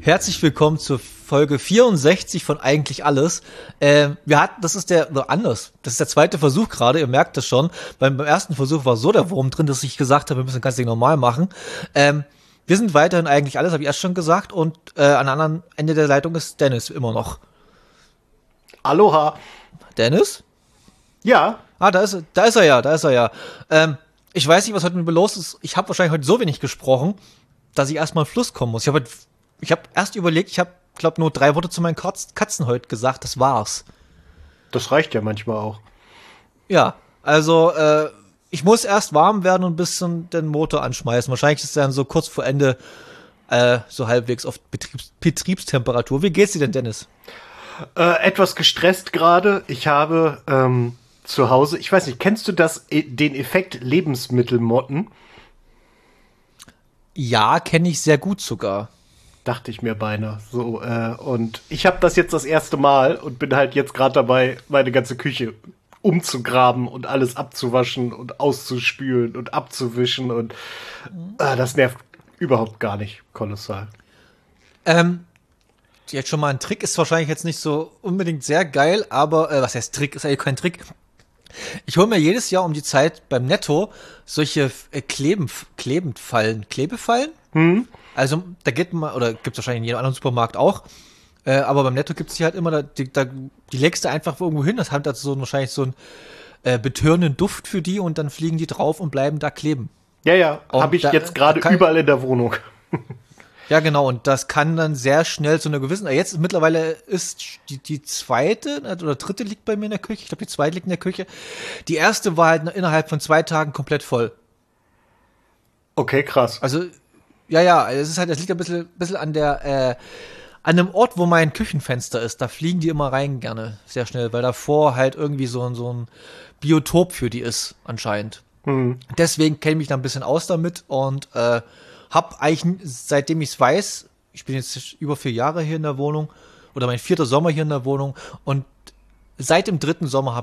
Herzlich willkommen zur Folge 64 von Eigentlich Alles. Das ist der zweite Versuch gerade, ihr merkt das schon. Beim ersten Versuch war so der Wurm drin, dass ich gesagt habe, wir müssen das ganze Ding normal machen. Wir sind weiterhin Eigentlich Alles, habe ich erst schon gesagt. Und an der anderen Ende der Leitung ist Dennis immer noch. Aloha. Dennis? Ja. Ah, da ist er ja. Ich weiß nicht, was heute mit mir los ist. Ich habe wahrscheinlich heute so wenig gesprochen, dass ich erstmal in Fluss kommen muss. Ich habe erst überlegt, ich glaube nur 3 Worte zu meinen Katzen heute gesagt, das war's. Das reicht ja manchmal auch. Ja, also ich muss erst warm werden und ein bisschen den Motor anschmeißen. Wahrscheinlich ist es dann so kurz vor Ende so halbwegs auf Betriebstemperatur. Wie geht's dir denn, Dennis? Etwas gestresst gerade. Ich habe zu Hause, ich weiß nicht, kennst du den Effekt Lebensmittelmotten? Ja, kenne ich sehr gut sogar. Dachte ich mir beinahe. So, und ich habe das jetzt das erste Mal und bin halt jetzt gerade dabei, meine ganze Küche umzugraben und alles abzuwaschen und auszuspülen und abzuwischen und das nervt überhaupt gar nicht. Kolossal. Jetzt schon mal ein Trick, ist wahrscheinlich jetzt nicht so unbedingt sehr geil, aber was heißt Trick? Ist eigentlich kein Trick. Ich hole mir jedes Jahr um die Zeit beim Netto solche Klebefallen. Also da geht man, oder gibt's wahrscheinlich in jedem anderen Supermarkt auch, aber beim Netto gibt's die halt immer, die legst du einfach irgendwo hin, das hat also wahrscheinlich so einen betörenden Duft für die und dann fliegen die drauf und bleiben da kleben. Ja, habe ich jetzt gerade überall in der Wohnung. Ja, genau, und das kann dann sehr schnell zu einer gewissen, jetzt mittlerweile ist die zweite oder dritte liegt bei mir in der Küche, ich glaube die zweite liegt in der Küche. Die erste war halt innerhalb von 2 Tagen komplett voll. Okay, krass. Also, ja, es liegt ein bisschen an an dem Ort, wo mein Küchenfenster ist, da fliegen die immer rein gerne, sehr schnell, weil davor halt irgendwie so ein Biotop für die ist, anscheinend. Deswegen kenne ich mich da ein bisschen aus damit und hab eigentlich, seitdem ich es weiß, ich bin jetzt über 4 Jahre hier in der Wohnung, oder mein 4. Sommer hier in der Wohnung, und seit dem 3. Sommer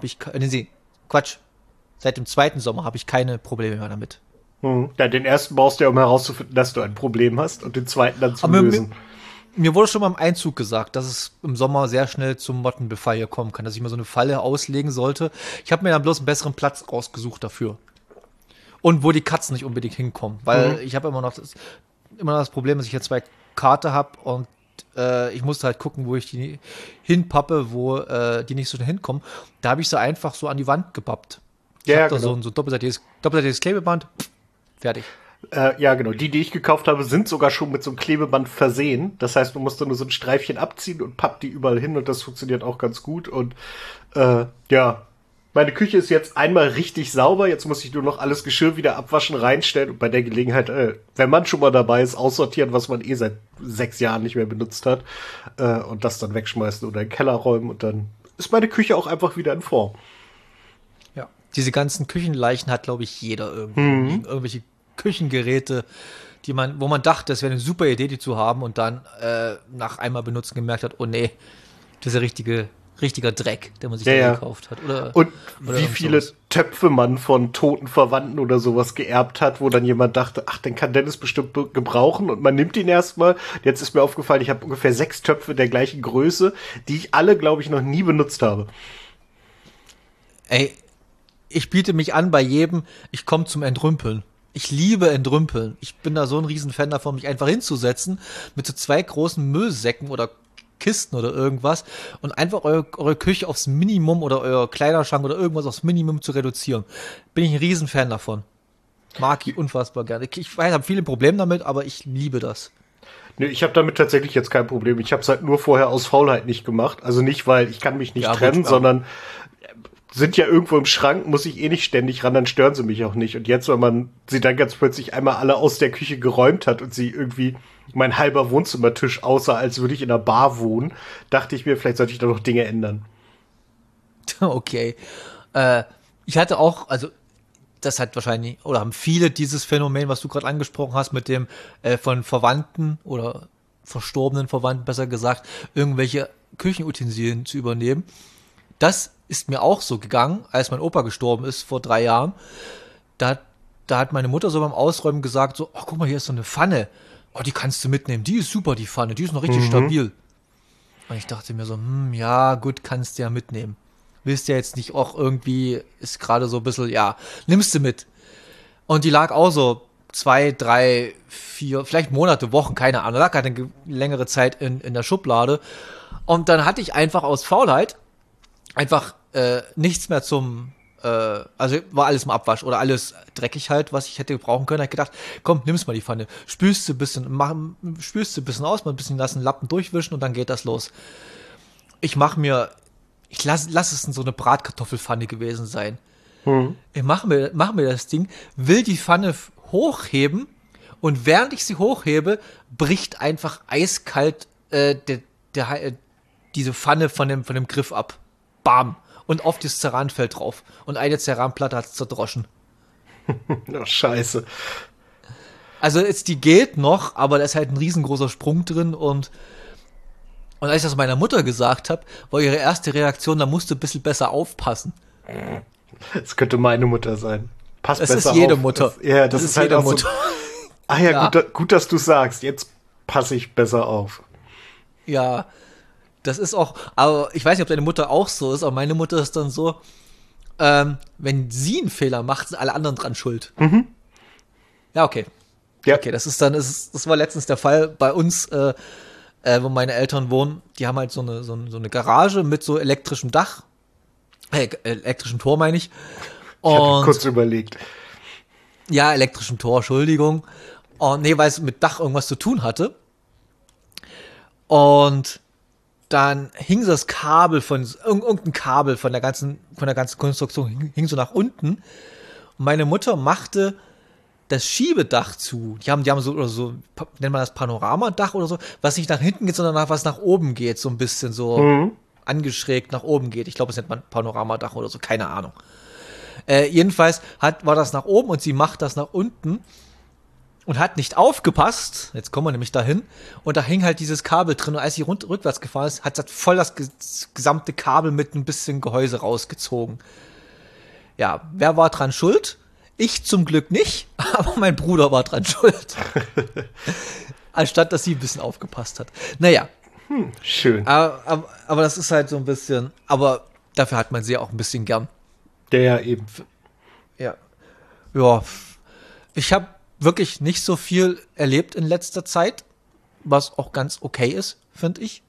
seit dem 2. Sommer habe ich keine Probleme mehr damit. Ja, den ersten brauchst du ja, um herauszufinden, dass du ein Problem hast, und den zweiten dann zu lösen. Mir wurde schon mal im Einzug gesagt, dass es im Sommer sehr schnell zum Mottenbefall hier kommen kann, dass ich mir so eine Falle auslegen sollte. Ich habe mir dann bloß einen besseren Platz rausgesucht dafür. Und wo die Katzen nicht unbedingt hinkommen. Weil ich habe immer noch das Problem, dass ich hier 2 Kater habe und ich musste halt gucken, wo ich die hinpappe, wo die nicht so schnell hinkommen. Da habe ich sie einfach so an die Wand gepappt. Ich habe da so ein doppelseitiges Klebeband. Fertig. Ja, genau. Die ich gekauft habe, sind sogar schon mit so einem Klebeband versehen. Das heißt, man muss da nur so ein Streifchen abziehen und pappt die überall hin und das funktioniert auch ganz gut. Und ja, meine Küche ist jetzt einmal richtig sauber. Jetzt muss ich nur noch alles Geschirr wieder abwaschen, reinstellen und bei der Gelegenheit, wenn man schon mal dabei ist, aussortieren, was man seit 6 Jahren nicht mehr benutzt hat und das dann wegschmeißen oder in den Keller räumen und dann ist meine Küche auch einfach wieder in Form. Ja, diese ganzen Küchenleichen hat, glaube ich, jeder irgendwie. Irgendwelche Küchengeräte, wo man dachte, das wäre eine super Idee, die zu haben und dann nach einmal benutzen gemerkt hat, oh nee, das ist ja richtiger Dreck, der man sich da gekauft hat. Und wie viele Töpfe man von toten Verwandten oder sowas geerbt hat, wo dann jemand dachte, ach, den kann Dennis bestimmt gebrauchen und man nimmt ihn erstmal. Jetzt ist mir aufgefallen, ich habe ungefähr 6 Töpfe der gleichen Größe, die ich alle, glaube ich, noch nie benutzt habe. Ey, ich biete mich an bei jedem, ich komme zum Entrümpeln. Ich liebe Entrümpeln. Ich bin da so ein Riesenfan davon, mich einfach hinzusetzen mit so 2 großen Müllsäcken oder Kisten oder irgendwas und einfach eure Küche aufs Minimum oder euer Kleiderschrank oder irgendwas aufs Minimum zu reduzieren. Bin ich ein Riesenfan davon. Mag ich unfassbar gerne. Ich weiß, ich habe viele Probleme damit, aber ich liebe das. Nee, ich habe damit tatsächlich jetzt kein Problem. Ich habe es halt nur vorher aus Faulheit nicht gemacht. Also nicht, weil ich kann mich nicht trennen, sondern sind ja irgendwo im Schrank, muss ich nicht ständig ran, dann stören sie mich auch nicht. Und jetzt, wenn man sie dann ganz plötzlich einmal alle aus der Küche geräumt hat und sie irgendwie mein halber Wohnzimmertisch aussah, als würde ich in einer Bar wohnen, dachte ich mir, vielleicht sollte ich da noch Dinge ändern. Okay. Ich hatte auch, also das hat wahrscheinlich, oder haben viele dieses Phänomen, was du gerade angesprochen hast, mit dem von Verwandten oder verstorbenen Verwandten, besser gesagt, irgendwelche Küchenutensilien zu übernehmen. Das ist mir auch so gegangen, als mein Opa gestorben ist vor 3 Jahren. Da hat meine Mutter so beim Ausräumen gesagt, so, oh, guck mal, hier ist so eine Pfanne. oh, die kannst du mitnehmen, die ist super, die Pfanne, die ist noch richtig stabil. Und ich dachte mir so, ja, gut, kannst du ja mitnehmen. Willst ja jetzt nicht auch irgendwie, ist gerade so ein bisschen, ja, nimmst du mit. Und die lag auch so 2, 3, 4, vielleicht Monate, Wochen, keine Ahnung, lag halt eine längere Zeit in der Schublade. Und dann hatte ich einfach aus Faulheit einfach nichts mehr also war alles im Abwasch oder alles dreckig halt, was ich hätte brauchen können. Da hab ich gedacht, komm, nimm's mal die Pfanne, spülst du ein bisschen aus, mal ein bisschen lassen, Lappen durchwischen und dann geht das los. Ich lass es in so eine Bratkartoffelpfanne gewesen sein. Ich mach mir das Ding, will die Pfanne hochheben und während ich sie hochhebe, bricht einfach eiskalt diese Pfanne von dem Griff ab. Bam! Und auf das Ceran fällt drauf. Und eine Ceranplatte hat es zerdroschen. Oh, scheiße. Also die geht noch, aber da ist halt ein riesengroßer Sprung drin und als ich das meiner Mutter gesagt habe, war ihre erste Reaktion, da musst du ein bisschen besser aufpassen. Das könnte meine Mutter sein. Pass besser auf. Das ist jede Mutter. Das ist halt jede auch Mutter. So, ja. Gut, dass du sagst. Jetzt passe ich besser auf. Ja, das ist auch, aber ich weiß nicht, ob deine Mutter auch so ist, aber meine Mutter ist dann so, wenn sie einen Fehler macht, sind alle anderen dran schuld. Ja, okay. Ja. Okay, das war letztens der Fall bei uns, wo meine Eltern wohnen. Die haben halt so eine Garage mit so elektrischem Dach. Elektrischem Tor meine ich. Ich hatte kurz überlegt. Ja, elektrischem Tor, Entschuldigung. Und nee, weil es mit Dach irgendwas zu tun hatte. Und dann hing so das Kabel irgendein Kabel von der ganzen Konstruktion hing so nach unten. Und meine Mutter machte das Schiebedach zu. Die haben so, nennt man das Panoramadach oder so, was nicht nach hinten geht, sondern was nach oben geht, so ein bisschen so angeschrägt nach oben geht. Ich glaube, das nennt man Panoramadach oder so, keine Ahnung. Jedenfalls war das nach oben und sie macht das nach unten und hat nicht aufgepasst. Jetzt kommen wir nämlich dahin. Und da hing halt dieses Kabel drin. Und als sie rückwärts gefahren ist, hat sie voll das gesamte Kabel mit ein bisschen Gehäuse rausgezogen. Ja, wer war dran schuld? Ich zum Glück nicht, aber mein Bruder war dran schuld. Anstatt, dass sie ein bisschen aufgepasst hat. Naja. Schön. Aber das ist halt so ein bisschen, aber dafür hat man sie auch ein bisschen gern. Der eben. Ja. Ja. Ich habe wirklich nicht so viel erlebt in letzter Zeit, was auch ganz okay ist, finde ich.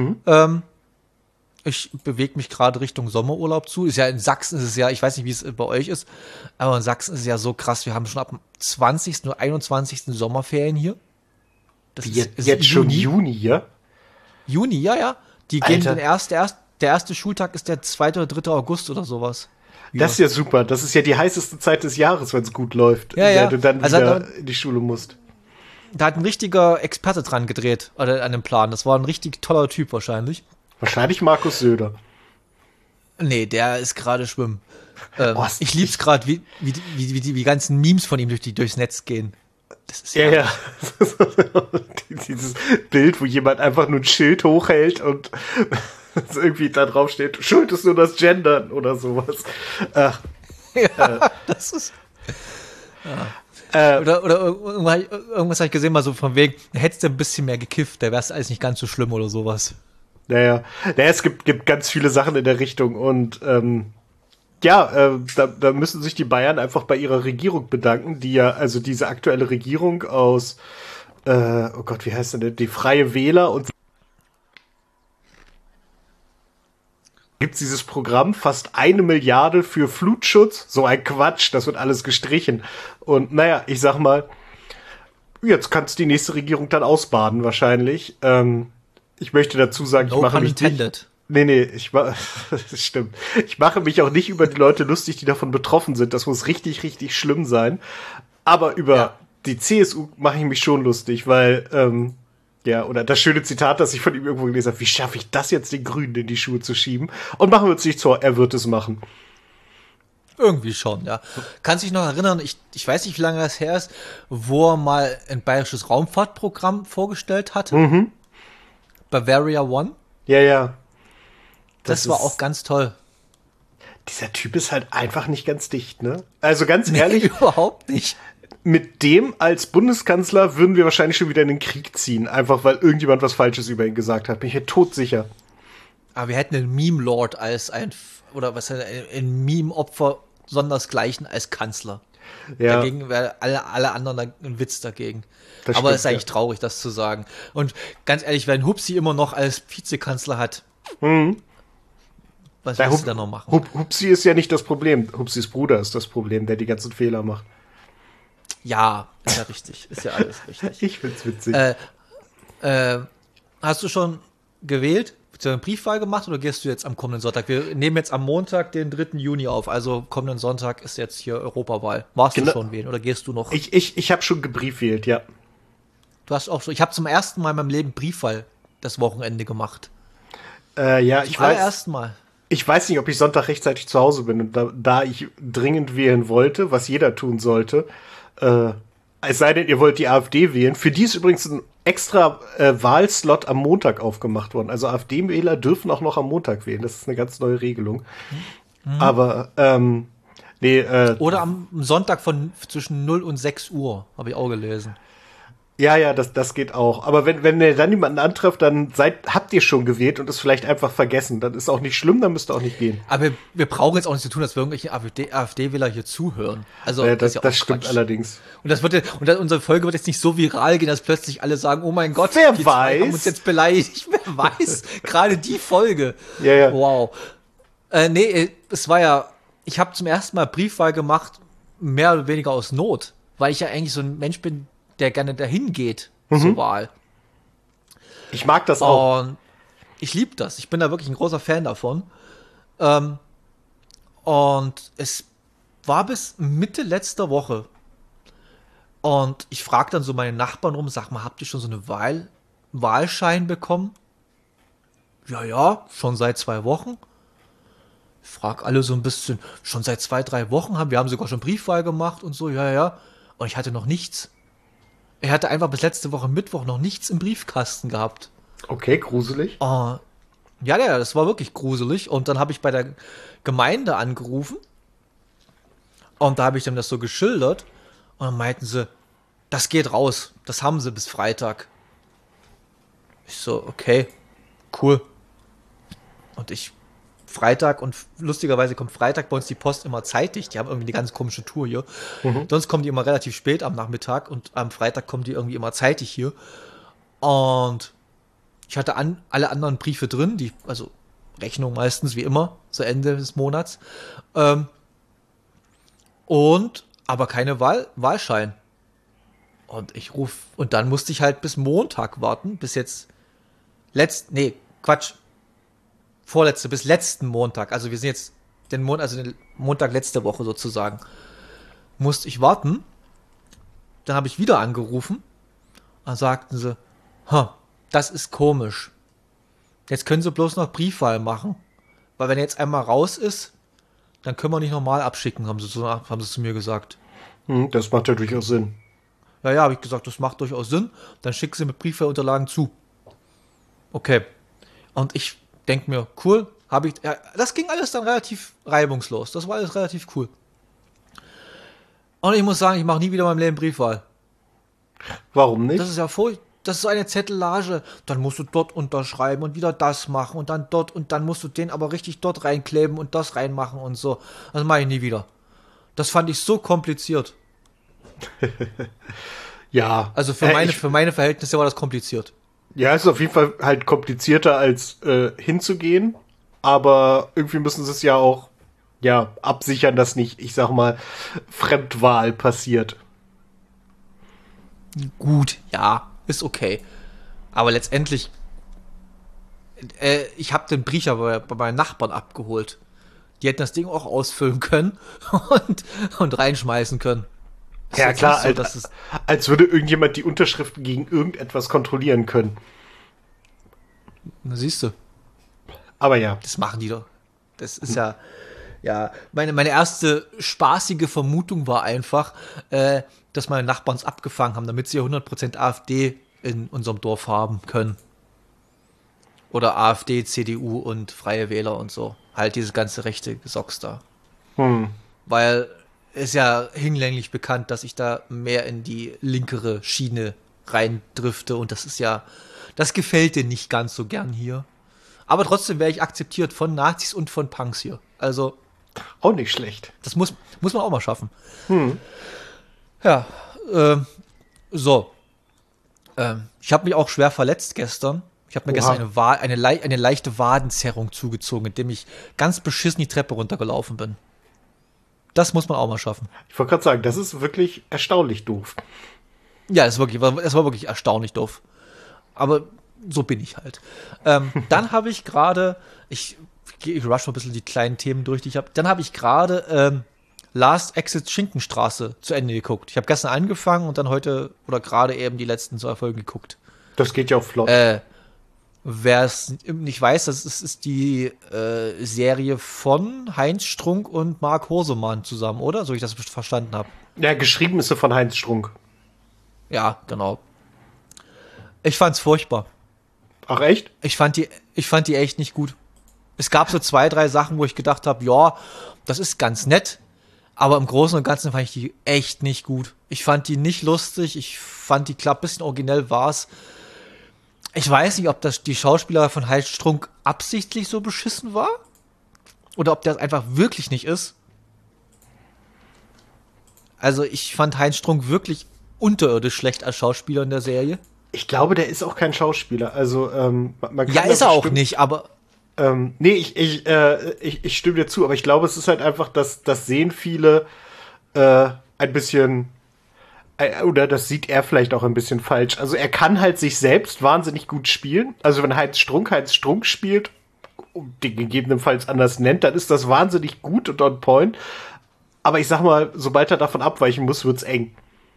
Ich bewege mich gerade Richtung Sommerurlaub zu. Ist ja in Sachsen ist es ja, ich weiß nicht, wie es bei euch ist, aber in Sachsen ist es ja so krass. Wir haben schon ab dem 20. oder 21. Sommerferien hier. Das ist jetzt schon Juni, ja? Juni, ja. Die gehen der erste Schultag ist der 2. oder 3. August oder sowas. Ja. Das ist ja super. Das ist ja die heißeste Zeit des Jahres, wenn es gut läuft. Ja, in der ja. du dann wieder in die Schule musst. Da hat ein richtiger Experte dran gedreht, oder an dem Plan. Das war ein richtig toller Typ wahrscheinlich. Wahrscheinlich Markus Söder. Nee, der ist gerade schwimmen. Ich lieb's gerade, wie die ganzen Memes von ihm durchs Netz gehen. Das ist ja. Dieses Bild, wo jemand einfach nur ein Schild hochhält und irgendwie da drauf steht, Schuld ist nur das Gendern oder sowas. Das ist... Ja. Oder irgendwas habe ich gesehen, mal so von wegen, hättest du ein bisschen mehr gekifft, da wär's alles nicht ganz so schlimm oder sowas. Naja, es gibt ganz viele Sachen in der Richtung und da müssen sich die Bayern einfach bei ihrer Regierung bedanken, die ja, also diese aktuelle Regierung aus, oh Gott, wie heißt denn die Freie Wähler und gibt's dieses Programm, fast 1 Milliarde für Flutschutz, so ein Quatsch, das wird alles gestrichen und naja, ich sag mal, jetzt kann's die nächste Regierung dann ausbaden wahrscheinlich, ich möchte dazu sagen, ich mache mich nicht. Nee, das stimmt. Ich mache mich auch nicht über die Leute lustig, die davon betroffen sind. Das muss richtig, richtig schlimm sein. Aber über die CSU mache ich mich schon lustig, weil, oder das schöne Zitat, das ich von ihm irgendwo gelesen habe, wie schaffe ich das jetzt, den Grünen in die Schuhe zu schieben? Und machen wir uns nicht vor, er wird es machen. Irgendwie schon, ja. Kannst dich noch erinnern, ich weiß nicht, wie lange das her ist, wo er mal ein bayerisches Raumfahrtprogramm vorgestellt hatte. Bavaria One. Ja. Das war auch ganz toll. Dieser Typ ist halt einfach nicht ganz dicht, ne? Also ganz ehrlich. Nee, überhaupt nicht. mit dem als Bundeskanzler würden wir wahrscheinlich schon wieder in den Krieg ziehen. Einfach, weil irgendjemand was Falsches über ihn gesagt hat. Bin ich mir todsicher. Aber wir hätten einen Meme-Lord als ein Meme-Opfer sondersgleichen als Kanzler. Ja. Dagegen wäre alle anderen ein Witz dagegen. Das Aber stimmt, es ist eigentlich traurig, das zu sagen. Und ganz ehrlich, wenn Hupsi immer noch als Vizekanzler hat, was willst du da noch machen? Hupsi ist ja nicht das Problem. Hupsis Bruder ist das Problem, der die ganzen Fehler macht. Ja, ist ja richtig. Ist ja alles richtig. Ich find's witzig. Hast du schon gewählt? Hast du eine Briefwahl gemacht oder gehst du jetzt am kommenden Sonntag? Wir nehmen jetzt am Montag, den 3. Juni auf. Also kommenden Sonntag ist jetzt hier Europawahl. Warst du schon wählen oder gehst du noch? Ich habe schon gebriefwählt, ja. Du hast auch schon. Ich habe zum ersten Mal in meinem Leben Briefwahl das Wochenende gemacht. Ja, Zum allerersten Mal. Ich weiß nicht, ob ich Sonntag rechtzeitig zu Hause bin. Und da ich dringend wählen wollte, was jeder tun sollte, es sei denn, ihr wollt die AfD wählen. Für die ist übrigens ein extra Wahlslot am Montag aufgemacht worden. Also AfD-Wähler dürfen auch noch am Montag wählen. Das ist eine ganz neue Regelung. Aber, nee. Oder am Sonntag zwischen 0 und 6 Uhr, habe ich auch gelesen. Ja, das geht auch. Aber wenn ihr dann jemanden antrefft, dann habt ihr schon gewählt und es vielleicht einfach vergessen. Dann ist auch nicht schlimm, dann müsst ihr auch nicht gehen. Aber wir brauchen jetzt auch nicht zu tun, dass wir irgendwelche AfD-Wähler hier zuhören. Also das ist ja auch stimmt Quatsch. Allerdings. Und unsere Folge wird jetzt nicht so viral gehen, dass plötzlich alle sagen, oh mein Gott, Wer die zwei weiß? haben uns jetzt beleidigt. Wer weiß? Gerade die Folge. Ja. Wow. Es war ja, ich habe zum ersten Mal Briefwahl gemacht, mehr oder weniger aus Not, weil ich ja eigentlich so ein Mensch bin, der gerne dahin geht zur Wahl. Ich mag das auch. Und ich liebe das. Ich bin da wirklich ein großer Fan davon. Und es war bis Mitte letzter Woche. Und ich frage dann so meine Nachbarn rum, sag mal, habt ihr schon so eine Wahlschein bekommen? Ja, schon seit 2 Wochen. Ich frage alle so ein bisschen, schon seit 2, 3 Wochen wir haben sogar schon Briefwahl gemacht und so, ja. Und ich hatte noch nichts. Er hatte einfach bis letzte Woche Mittwoch noch nichts im Briefkasten gehabt. Okay, gruselig. Ja, das war wirklich gruselig. Und dann habe ich bei der Gemeinde angerufen. Und da habe ich dann das so geschildert. Und dann meinten sie, das geht raus. Das haben sie bis Freitag. Ich so, okay, cool. Und Freitag, und lustigerweise kommt Freitag bei uns die Post immer zeitig. Die haben irgendwie eine ganz komische Tour hier. Sonst kommen die immer relativ spät am Nachmittag und am Freitag kommen die irgendwie immer zeitig hier. Und ich hatte alle anderen Briefe drin, also Rechnung meistens, wie immer, zu Ende des Monats. Aber keine Wahlschein. Und und dann musste ich halt bis Montag warten, bis jetzt bis letzten Montag, also wir sind jetzt den Montag letzte Woche sozusagen, musste ich warten. Dann habe ich wieder angerufen. Dann sagten sie, das ist komisch. Jetzt können sie bloß noch Briefwahl machen. Weil wenn er jetzt einmal raus ist, dann können wir nicht normal abschicken, haben sie zu mir gesagt. Das macht ja durchaus Sinn. Ja, habe ich gesagt, das macht durchaus Sinn. Dann schicken sie mit Briefwahlunterlagen zu. Okay. Und ich denke mir, cool, das ging alles dann relativ reibungslos. Das war alles relativ cool. Und ich muss sagen, ich mache nie wieder in meinem Leben Briefwahl. Warum nicht? Das ist ja das ist so eine Zettelage. Dann musst du dort unterschreiben und wieder das machen und dann dort und dann musst du den aber richtig dort reinkleben und das reinmachen und so. Das mache ich nie wieder. Das fand ich so kompliziert. Ja. Also für meine Verhältnisse war das kompliziert. Ja, es ist auf jeden Fall halt komplizierter als hinzugehen, aber irgendwie müssen sie es ja auch absichern, dass nicht, ich sag mal, Fremdwahl passiert. Gut, ja, ist okay. Aber letztendlich, ich habe den Brief aber bei meinen Nachbarn abgeholt. Die hätten das Ding auch ausfüllen können und reinschmeißen können. Ja klar, als würde irgendjemand die Unterschriften gegen irgendetwas kontrollieren können. Na, siehst du. Aber ja. Das machen die doch. Das ist ja, meine erste spaßige Vermutung war einfach, dass meine Nachbarn es abgefangen haben, damit sie 100% AfD in unserem Dorf haben können. Oder AfD, CDU und Freie Wähler und so. Halt dieses ganze rechte Gesocks da. Weil ist ja hinlänglich bekannt, dass ich da mehr in die linkere Schiene reindrifte und das gefällt dir nicht ganz so gern hier. Aber trotzdem wäre ich akzeptiert von Nazis und von Punks hier. Also, Auch nicht schlecht. das muss man auch mal schaffen. Ja, so. Ich habe mich auch schwer verletzt gestern. Ich habe mir Oha. gestern eine leichte Wadenzerrung zugezogen, indem ich ganz beschissen die Treppe runtergelaufen bin. Das muss man auch mal schaffen. Ich wollte gerade sagen, das ist wirklich erstaunlich doof. Ja, es war wirklich erstaunlich doof. Aber so bin ich halt. Dann habe ich gerade, ich rush mal ein bisschen die kleinen Themen durch, die ich habe. Dann habe ich gerade Last Exit Schinkenstraße zu Ende geguckt. Ich habe gestern angefangen und dann heute oder gerade eben die letzten 2 Folgen geguckt. Das geht ja auch flott. Wer es nicht weiß, das ist die Serie von Heinz Strunk und Mark Hosemann zusammen, oder? So ich das verstanden habe. Ja, geschrieben ist sie von Heinz Strunk. Ja, genau. Ich fand's furchtbar. Ach echt? Ich fand die echt nicht gut. Es gab so 2, 3 Sachen, wo ich gedacht habe, ja, das ist ganz nett, aber im Großen und Ganzen fand ich die echt nicht gut. Ich fand die nicht lustig, ich fand die klar, ein bisschen originell war's. Ich weiß nicht, ob das die Schauspieler von Heinz Strunk absichtlich so beschissen war oder ob das einfach wirklich nicht ist. Also ich fand Heinz Strunk wirklich unterirdisch schlecht als Schauspieler in der Serie. Ich glaube, der ist auch kein Schauspieler. Also, man kann Ja, das ist er auch bestimmt- nicht, aber Nee, ich stimme dir zu, aber ich glaube, es ist halt einfach, dass das sehen viele ein bisschen, oder das sieht er vielleicht auch ein bisschen falsch. Also er kann halt sich selbst wahnsinnig gut spielen. Also wenn Heinz Strunk spielt, und den gegebenenfalls anders nennt, dann ist das wahnsinnig gut und on point. Aber ich sag mal, sobald er davon abweichen muss, wird's eng.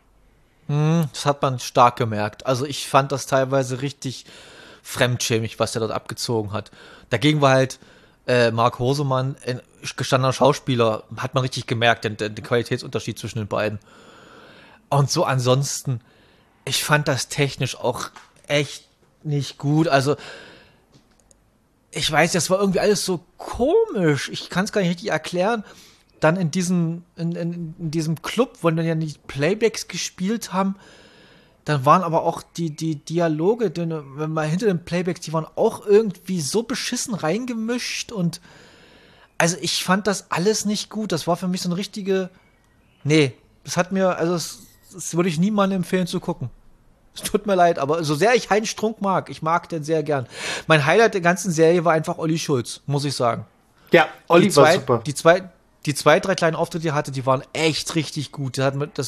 das hat man stark gemerkt. Also ich fand das teilweise richtig fremdschämig, was er dort abgezogen hat. Dagegen war halt Mark Hosemann, ein gestandener Schauspieler, hat man richtig gemerkt, den Qualitätsunterschied zwischen den beiden. Und so ansonsten, ich fand das technisch auch echt nicht gut. Also ich weiß, das war irgendwie alles so komisch. Ich kann es gar nicht richtig erklären. Dann in diesem Club, wo dann ja die Playbacks gespielt haben, dann waren aber auch die Dialoge, wenn man hinter den Playbacks, die waren auch irgendwie so beschissen reingemischt und also ich fand das alles nicht gut. Das war für mich so eine richtige, nee, das würde ich niemandem empfehlen zu gucken. Es tut mir leid, aber so sehr ich Heinz Strunk mag, ich mag den sehr gern. Mein Highlight der ganzen Serie war einfach Olli Schulz, muss ich sagen. Ja, Olli war super. Die 2, 3 kleinen Auftritte, die er hatte, die waren echt richtig gut.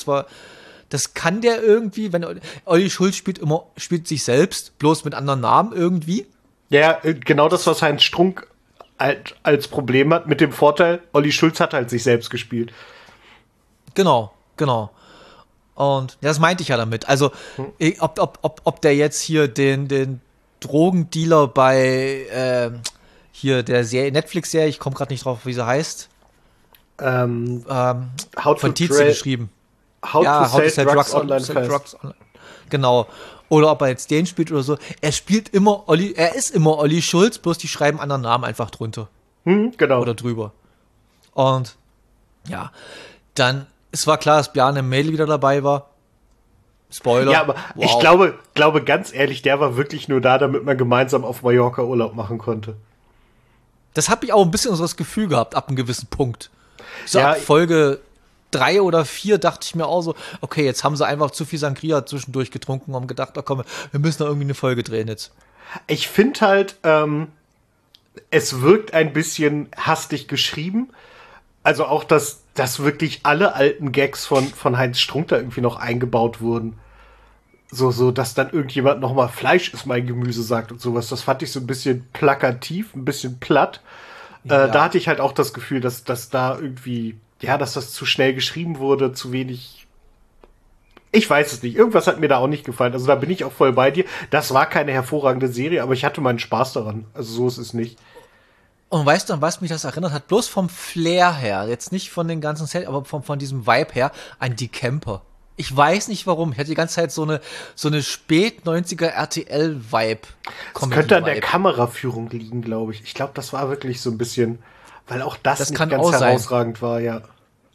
Das kann der irgendwie, wenn Olli Schulz spielt sich selbst, bloß mit anderen Namen irgendwie. Ja, genau das, was Heinz Strunk halt als Problem hat, mit dem Vorteil, Olli Schulz hat halt sich selbst gespielt. Genau. Und das meinte ich ja damit. Also, ob der jetzt hier den Drogendealer bei hier der Netflix-Serie, ich komme gerade nicht drauf, wie sie heißt, How von to Tizi geschrieben. How to sell drugs online fast. Drugs online. Genau. Oder ob er jetzt den spielt oder so. Er ist immer Olli Schulz, bloß die schreiben anderen Namen einfach drunter. Genau. Oder drüber. Und ja, dann, es war klar, dass Bjarne Mädel wieder dabei war. Spoiler. Ja, aber Wow. ich glaube ganz ehrlich, der war wirklich nur da, damit man gemeinsam auf Mallorca Urlaub machen konnte. Das habe ich auch ein bisschen so das Gefühl gehabt, ab einem gewissen Punkt. So Ja, ab Folge 3 oder 4 dachte ich mir auch so, okay, jetzt haben sie einfach zu viel Sangria zwischendurch getrunken und haben gedacht, oh komm, wir müssen da irgendwie eine Folge drehen jetzt. Ich finde halt, es wirkt ein bisschen hastig geschrieben. Also auch, dass wirklich alle alten Gags von Heinz Strunk da irgendwie noch eingebaut wurden. So, dass dann irgendjemand noch mal Fleisch ist mein Gemüse sagt und sowas. Das fand ich so ein bisschen plakativ, ein bisschen platt. Ja. Da hatte ich halt auch das Gefühl, dass da irgendwie, ja, dass das zu schnell geschrieben wurde, zu wenig. Ich weiß es nicht. Irgendwas hat mir da auch nicht gefallen. Also da bin ich auch voll bei dir. Das war keine hervorragende Serie, aber ich hatte meinen Spaß daran. Also so ist es nicht. Und weißt du, an was mich das erinnert hat? Bloß vom Flair her, jetzt nicht von den ganzen Set, aber von diesem Vibe her, an die Camper. Ich weiß nicht warum. Ich hatte die ganze Zeit so eine Spät-90er RTL-Vibe. Das könnte an der Kameraführung liegen, glaube ich. Ich glaube, das war wirklich so ein bisschen, weil auch das nicht kann ganz auch sein. herausragend war, ja.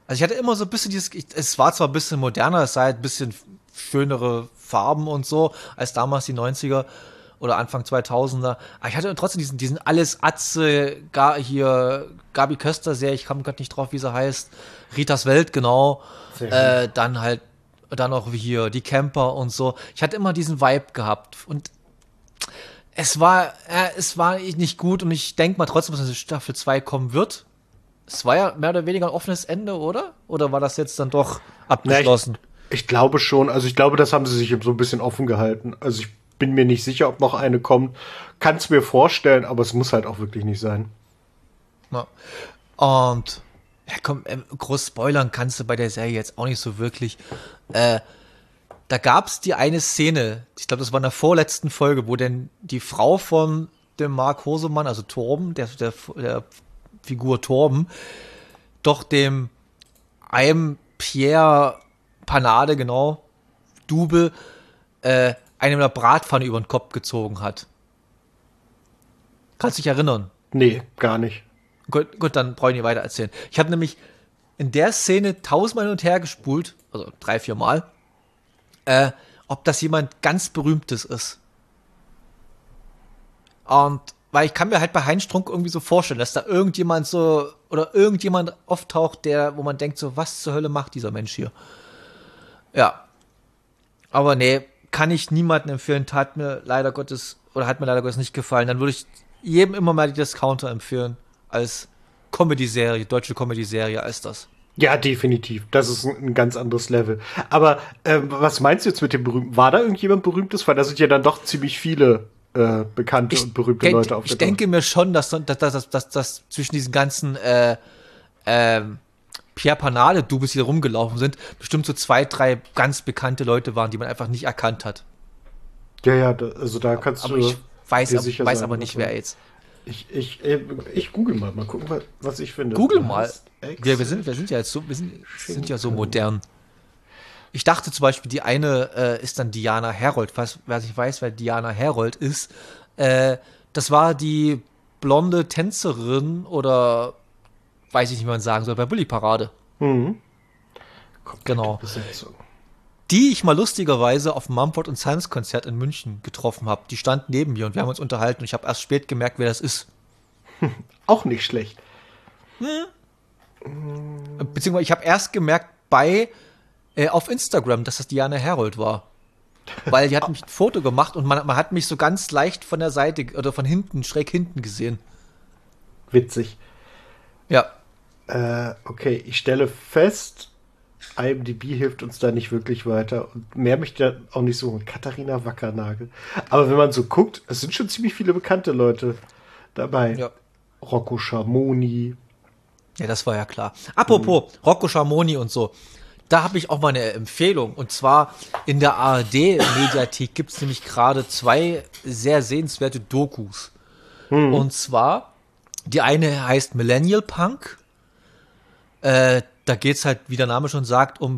Also ich hatte immer so ein bisschen es war zwar ein bisschen moderner, es sei ein bisschen schönere Farben und so, als damals die 90er oder Anfang 2000er. Aber ich hatte trotzdem diesen alles Atze, hier Gabi Köster-Serie, ich komme gerade nicht drauf, wie sie heißt. Ritas Welt, genau. Dann halt, dann auch wie hier die Camper und so. Ich hatte immer diesen Vibe gehabt und es war nicht gut und ich denke mal trotzdem, dass eine Staffel 2 kommen wird. Es war ja mehr oder weniger ein offenes Ende, oder? Oder war das jetzt dann doch abgeschlossen? Ich glaube schon. Also ich glaube, das haben sie sich so ein bisschen offen gehalten. Also ich bin mir nicht sicher, ob noch eine kommt. Kann es mir vorstellen, aber es muss halt auch wirklich nicht sein. Ja. Und ja, komm, groß spoilern kannst du bei der Serie jetzt auch nicht so wirklich. Da gab es die eine Szene, ich glaube, das war in der vorletzten Folge, wo denn die Frau von dem Mark Hosemann, also Torben, der Figur Torben, doch dem einem Pierre Panade, genau, Double, einem der Bratpfanne über den Kopf gezogen hat. Kannst dich erinnern? Nee, gar nicht. Gut, dann brauche ich nicht weiter erzählen. Ich habe nämlich in der Szene 1000-mal hin und her gespult, also 3-4 Mal, ob das jemand ganz Berühmtes ist. Und weil ich kann mir halt bei Heinz Strunk irgendwie so vorstellen, dass da irgendjemand auftaucht, wo man denkt so, was zur Hölle macht dieser Mensch hier? Ja. Aber nee, kann ich niemandem empfehlen, hat mir leider Gottes nicht gefallen. Dann würde ich jedem immer mal die Discounter empfehlen als Comedy-Serie, deutsche Comedy-Serie als das. Ja, definitiv. Das ist ein ganz anderes Level. Aber was meinst du jetzt mit dem Berühmten? War da irgendjemand Berühmtes? Weil da sind ja dann doch ziemlich viele bekannte und berühmte Leute auf der Ich denke mir schon, dass zwischen diesen ganzen Pierre Panade-Doubles, die da rumgelaufen sind, bestimmt so 2, 3 ganz bekannte Leute waren, die man einfach nicht erkannt hat. Ja, also da kannst aber du. Ich weiß sein, aber nicht, wer jetzt. Ich google mal gucken, was ich finde. Google mal. Wir sind ja jetzt so, sind ja so modern. Ich dachte zum Beispiel, die eine ist dann Diana Herold. Wer nicht weiß, wer Diana Herold ist, das war die blonde Tänzerin oder weiß ich nicht, wie man sagen soll, bei Bully Parade. Mhm. Genau. Die ich mal lustigerweise auf dem Mumford & Sons Konzert in München getroffen habe. Die stand neben mir und wir haben uns unterhalten und ich habe erst spät gemerkt, wer das ist. Auch nicht schlecht. Beziehungsweise ich habe erst gemerkt auf Instagram, dass das Diana Herold war. Weil die hat mich ein Foto gemacht und man hat mich so ganz leicht von der Seite oder von hinten, schräg hinten gesehen. Witzig. Ja. Okay, ich stelle fest, IMDb hilft uns da nicht wirklich weiter und mehr möchte auch nicht so. Katharina Wackernagel. Aber wenn man so guckt, es sind schon ziemlich viele bekannte Leute dabei. Ja. Rocco Schamoni. Ja, das war ja klar. Apropos Rocco Schamoni und so. Da habe ich auch mal eine Empfehlung. Und zwar in der ARD-Mediathek gibt es nämlich gerade 2 sehr sehenswerte Dokus. Und zwar, die eine heißt Millennial Punk. Da geht es halt, wie der Name schon sagt, um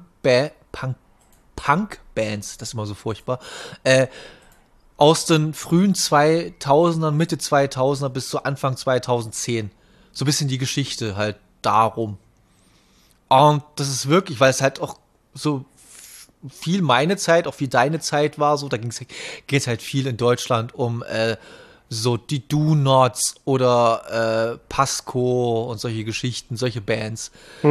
Punk-Bands. Das ist immer so furchtbar. Aus den frühen 2000ern, Mitte 2000er bis zu Anfang 2010. So ein bisschen die Geschichte halt darum. Und das ist wirklich, weil es halt auch so viel meine Zeit, auch wie deine Zeit war, so, da geht's halt viel in Deutschland um so die Do-Nots oder Pasco und solche Geschichten, solche Bands.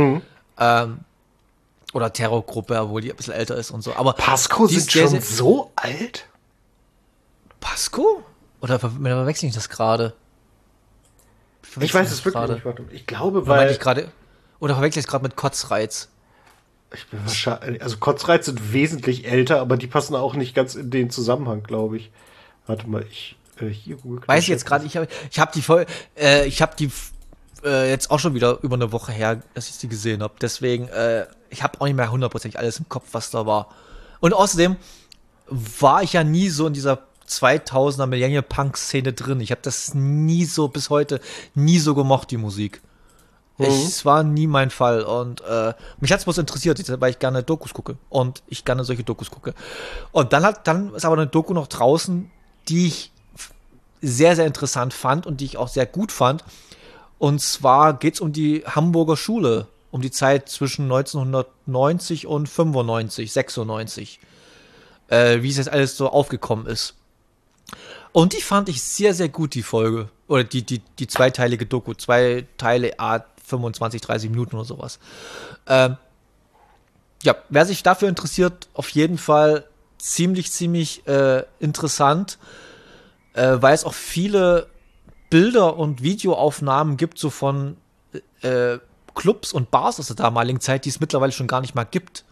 Oder Terrorgruppe, obwohl die ein bisschen älter ist und so. Aber Pasco sind schon so alt? Pasco? Oder verwechsel ich das gerade? Ich weiß es wirklich nicht. Warte. Ich glaube, weil... Oder verwechsel ich es gerade mit Kotzreiz? Ich bin wahrscheinlich... Also Kotzreiz sind wesentlich älter, aber die passen auch nicht ganz in den Zusammenhang, glaube ich. Warte mal, hier weiß ich jetzt gerade, ich habe die jetzt auch schon wieder über eine Woche her, dass ich sie gesehen habe. Deswegen, ich habe auch nicht mehr 100% alles im Kopf, was da war. Und außerdem war ich ja nie so in dieser 2000er Millennial Punk Szene drin. Ich habe das nie so, bis heute, nie so gemocht, die Musik. Es war nie mein Fall. Und mich hat es bloß interessiert, weil ich gerne Dokus gucke. Und ich gerne solche Dokus gucke. Und dann ist aber eine Doku noch draußen, die ich sehr, sehr interessant fand und die ich auch sehr gut fand. Und zwar geht es um die Hamburger Schule. um die Zeit zwischen 1990 und 95, 96. Wie es jetzt alles so aufgekommen ist. Und die fand ich sehr, sehr gut, die Folge. Oder die zweiteilige Doku. 2 Teile, 25, 30 Minuten oder sowas. Ja, wer sich dafür interessiert, auf jeden Fall ziemlich interessant, weil es auch viele Bilder und Videoaufnahmen gibt, so von Clubs und Bars aus der damaligen Zeit, die es mittlerweile schon gar nicht mal gibt.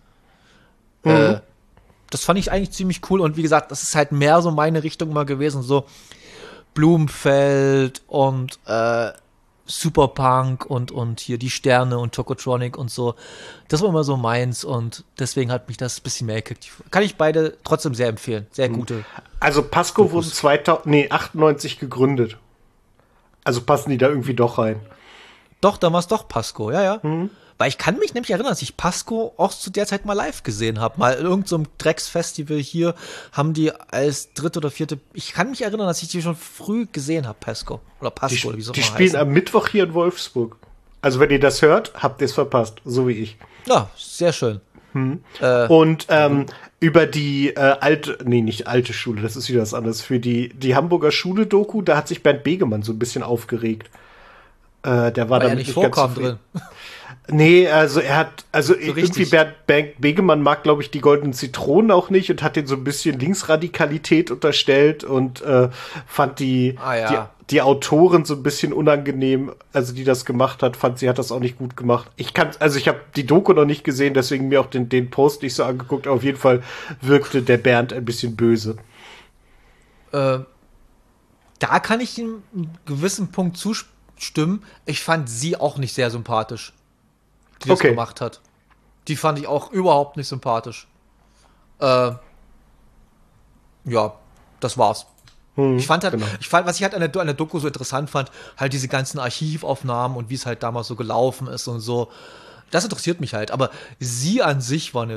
Das fand ich eigentlich ziemlich cool und wie gesagt, das ist halt mehr so meine Richtung immer gewesen, so Blumenfeld und Superpunk und hier die Sterne und Tokotronic und so. Das war immer so meins und deswegen hat mich das ein bisschen mehr gekickt. Kann ich beide trotzdem sehr empfehlen. Sehr gute. Also Pasco wurde 98 gegründet. Also passen die da irgendwie doch rein. Doch, da war es doch Pasco, ja. Weil ich kann mich nämlich erinnern, dass ich Pasco auch zu der Zeit mal live gesehen habe. Mal in irgendeinem Drecksfestival hier haben die als dritte oder vierte. Ich kann mich erinnern, dass ich die schon früh gesehen habe, Pasco. Oder Pasco, oder wie soll man heißen. Die spielen am Mittwoch hier in Wolfsburg. Also wenn ihr das hört, habt ihr es verpasst. So wie ich. Ja, sehr schön. Und über die nicht alte Schule, das ist wieder was anderes. Für die Hamburger Schule-Doku, da hat sich Bernd Begemann so ein bisschen aufgeregt. Der war damit nicht vorkam drin. Nee, also so irgendwie Bernd Begemann mag, glaube ich, die goldenen Zitronen auch nicht und hat den so ein bisschen Linksradikalität unterstellt und fand die Autorin so ein bisschen unangenehm, also die das gemacht hat, fand, sie hat das auch nicht gut gemacht. Ich habe die Doku noch nicht gesehen, deswegen mir auch den Post nicht so angeguckt, aber auf jeden Fall wirkte der Bernd ein bisschen böse. Da kann ich ihm einen gewissen Punkt zustimmen. Ich fand sie auch nicht sehr sympathisch, die das gemacht hat. Die fand ich auch überhaupt nicht sympathisch. Ja, das war's. Ich fand, was ich halt an der Doku so interessant fand, halt diese ganzen Archivaufnahmen und wie es halt damals so gelaufen ist und so. Das interessiert mich halt. Aber sie an sich war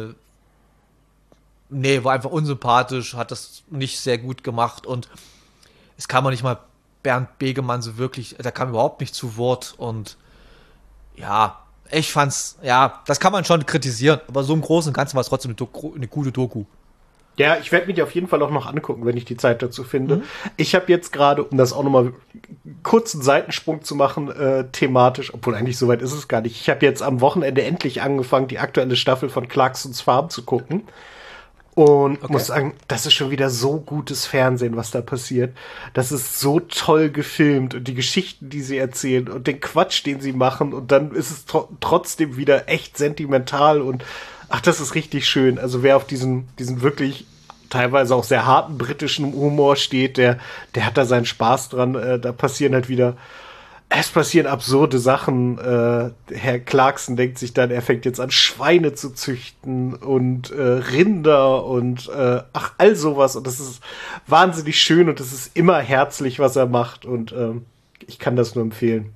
war einfach unsympathisch, hat das nicht sehr gut gemacht und es kam auch nicht mal Bernd Begemann so wirklich, der kam überhaupt nicht zu Wort und ja, ich fand's, das kann man schon kritisieren, aber so im Großen und Ganzen war es trotzdem eine gute Doku. Ja, ich werde mir die auf jeden Fall auch noch angucken, wenn ich die Zeit dazu finde. Ich habe jetzt gerade, um das auch nochmal kurz einen Seitensprung zu machen, thematisch, obwohl eigentlich soweit ist es gar nicht. Ich habe jetzt am Wochenende endlich angefangen, die aktuelle Staffel von Clarksons Farm zu gucken. Und muss sagen, das ist schon wieder so gutes Fernsehen, was da passiert. Das ist so toll gefilmt und die Geschichten, die sie erzählen und den Quatsch, den sie machen und dann ist es trotzdem wieder echt sentimental und das ist richtig schön. Also wer auf diesen wirklich teilweise auch sehr harten britischen Humor steht, der hat da seinen Spaß dran. Da passieren halt wieder es passieren absurde Sachen. Herr Clarkson denkt sich dann, er fängt jetzt an, Schweine zu züchten und Rinder und all sowas. Und das ist wahnsinnig schön und es ist immer herzlich, was er macht. Und ich kann das nur empfehlen.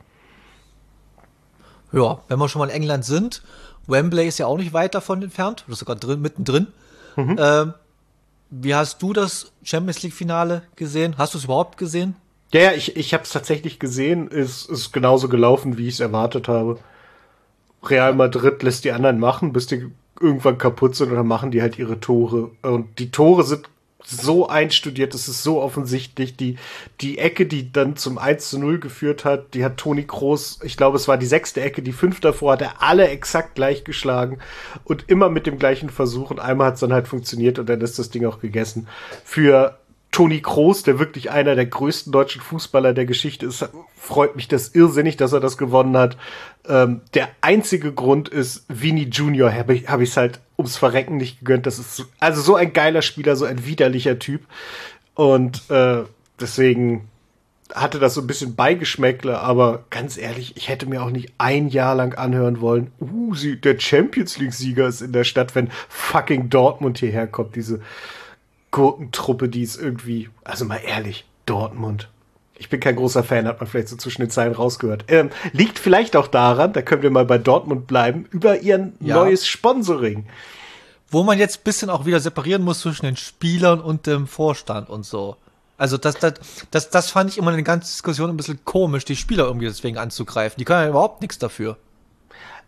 Ja, wenn wir schon mal in England sind, Wembley ist ja auch nicht weit davon entfernt, oder sogar mittendrin. Wie hast du das Champions League-Finale gesehen? Hast du es überhaupt gesehen? Ja, ich habe es tatsächlich gesehen. Ist genauso gelaufen, wie ich es erwartet habe. Real Madrid lässt die anderen machen, bis die irgendwann kaputt sind und dann machen die halt ihre Tore. Und die Tore sind so einstudiert, es ist so offensichtlich. Die Ecke, die dann zum 1:0 geführt hat, die hat Toni Kroos, ich glaube, es war die 6. Ecke, die 5 davor hat er alle exakt gleich geschlagen und immer mit dem gleichen Versuch. Und einmal hat es dann halt funktioniert und dann ist das Ding auch gegessen. Für Toni Kroos, der wirklich einer der größten deutschen Fußballer der Geschichte ist, freut mich das irrsinnig, dass er das gewonnen hat. Der einzige Grund ist, Vini Junior habe ich es halt ums Verrecken nicht gegönnt. Das ist so ein geiler Spieler, so ein widerlicher Typ. Und deswegen hatte das so ein bisschen Beigeschmäckle, aber ganz ehrlich, ich hätte mir auch nicht ein Jahr lang anhören wollen, der Champions League-Sieger ist in der Stadt, wenn fucking Dortmund hierher kommt, diese Gurkentruppe, die ist irgendwie, also mal ehrlich, Dortmund. Ich bin kein großer Fan, hat man vielleicht so zwischen den Zeilen rausgehört. Liegt vielleicht auch daran, da können wir mal bei Dortmund bleiben, über ihr neues Sponsoring. Wo man jetzt ein bisschen auch wieder separieren muss zwischen den Spielern und dem Vorstand und so. Also das fand ich immer in der ganzen Diskussion ein bisschen komisch, die Spieler irgendwie deswegen anzugreifen. Die können ja überhaupt nichts dafür.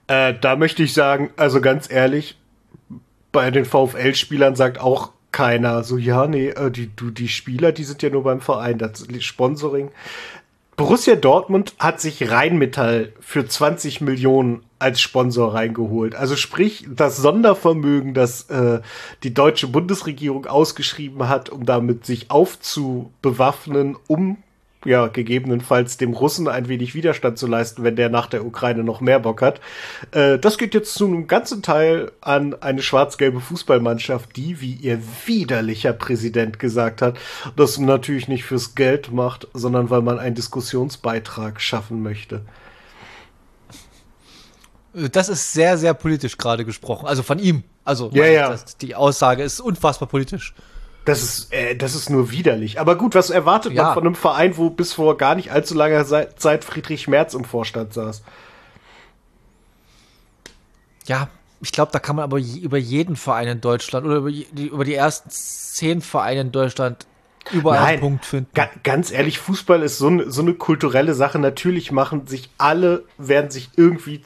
Da möchte ich sagen, also ganz ehrlich, bei den VfL-Spielern sagt auch keiner so, ja, nee, die Spieler, die sind ja nur beim Verein, das Sponsoring. Borussia Dortmund hat sich Rheinmetall für 20 Millionen als Sponsor reingeholt. Also sprich, das Sondervermögen, das die deutsche Bundesregierung ausgeschrieben hat, um damit sich aufzubewaffnen, um ja gegebenenfalls dem Russen ein wenig Widerstand zu leisten, wenn der nach der Ukraine noch mehr Bock hat. Das geht jetzt zu einem ganzen Teil an eine schwarz-gelbe Fußballmannschaft, die, wie ihr widerlicher Präsident gesagt hat, das natürlich nicht fürs Geld macht, sondern weil man einen Diskussionsbeitrag schaffen möchte. Das ist sehr, sehr politisch gerade gesprochen. Also von ihm. Also Ja. die Aussage ist unfassbar politisch. Das ist nur widerlich. Aber gut, was erwartet man von einem Verein, wo bis vor gar nicht allzu langer Zeit Friedrich Merz im Vorstand saß? Ja, ich glaube, da kann man aber über jeden Verein in Deutschland oder über die ersten 10 Vereine in Deutschland überall einen Punkt finden. Ganz ehrlich, Fußball ist so eine kulturelle Sache. Natürlich werden sich irgendwie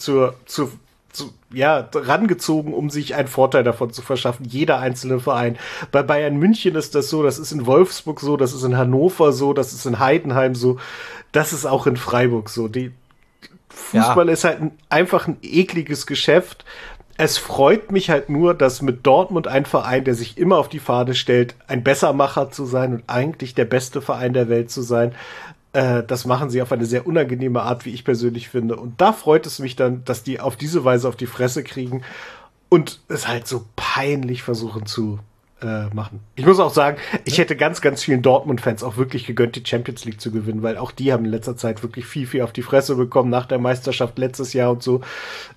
rangezogen, um sich einen Vorteil davon zu verschaffen. Jeder einzelne Verein. Bei Bayern München ist das so, das ist in Wolfsburg so, das ist in Hannover so, das ist in Heidenheim so, das ist auch in Freiburg so. Fußball ist halt einfach ein ekliges Geschäft. Es freut mich halt nur, dass mit Dortmund ein Verein, der sich immer auf die Fahne stellt, ein Bessermacher zu sein und eigentlich der beste Verein der Welt zu sein. Das machen sie auf eine sehr unangenehme Art, wie ich persönlich finde. Und da freut es mich dann, dass die auf diese Weise auf die Fresse kriegen und es halt so peinlich versuchen zu machen. Ich muss auch sagen, ich hätte ganz, ganz vielen Dortmund-Fans auch wirklich gegönnt, die Champions League zu gewinnen, weil auch die haben in letzter Zeit wirklich viel auf die Fresse bekommen nach der Meisterschaft letztes Jahr und so.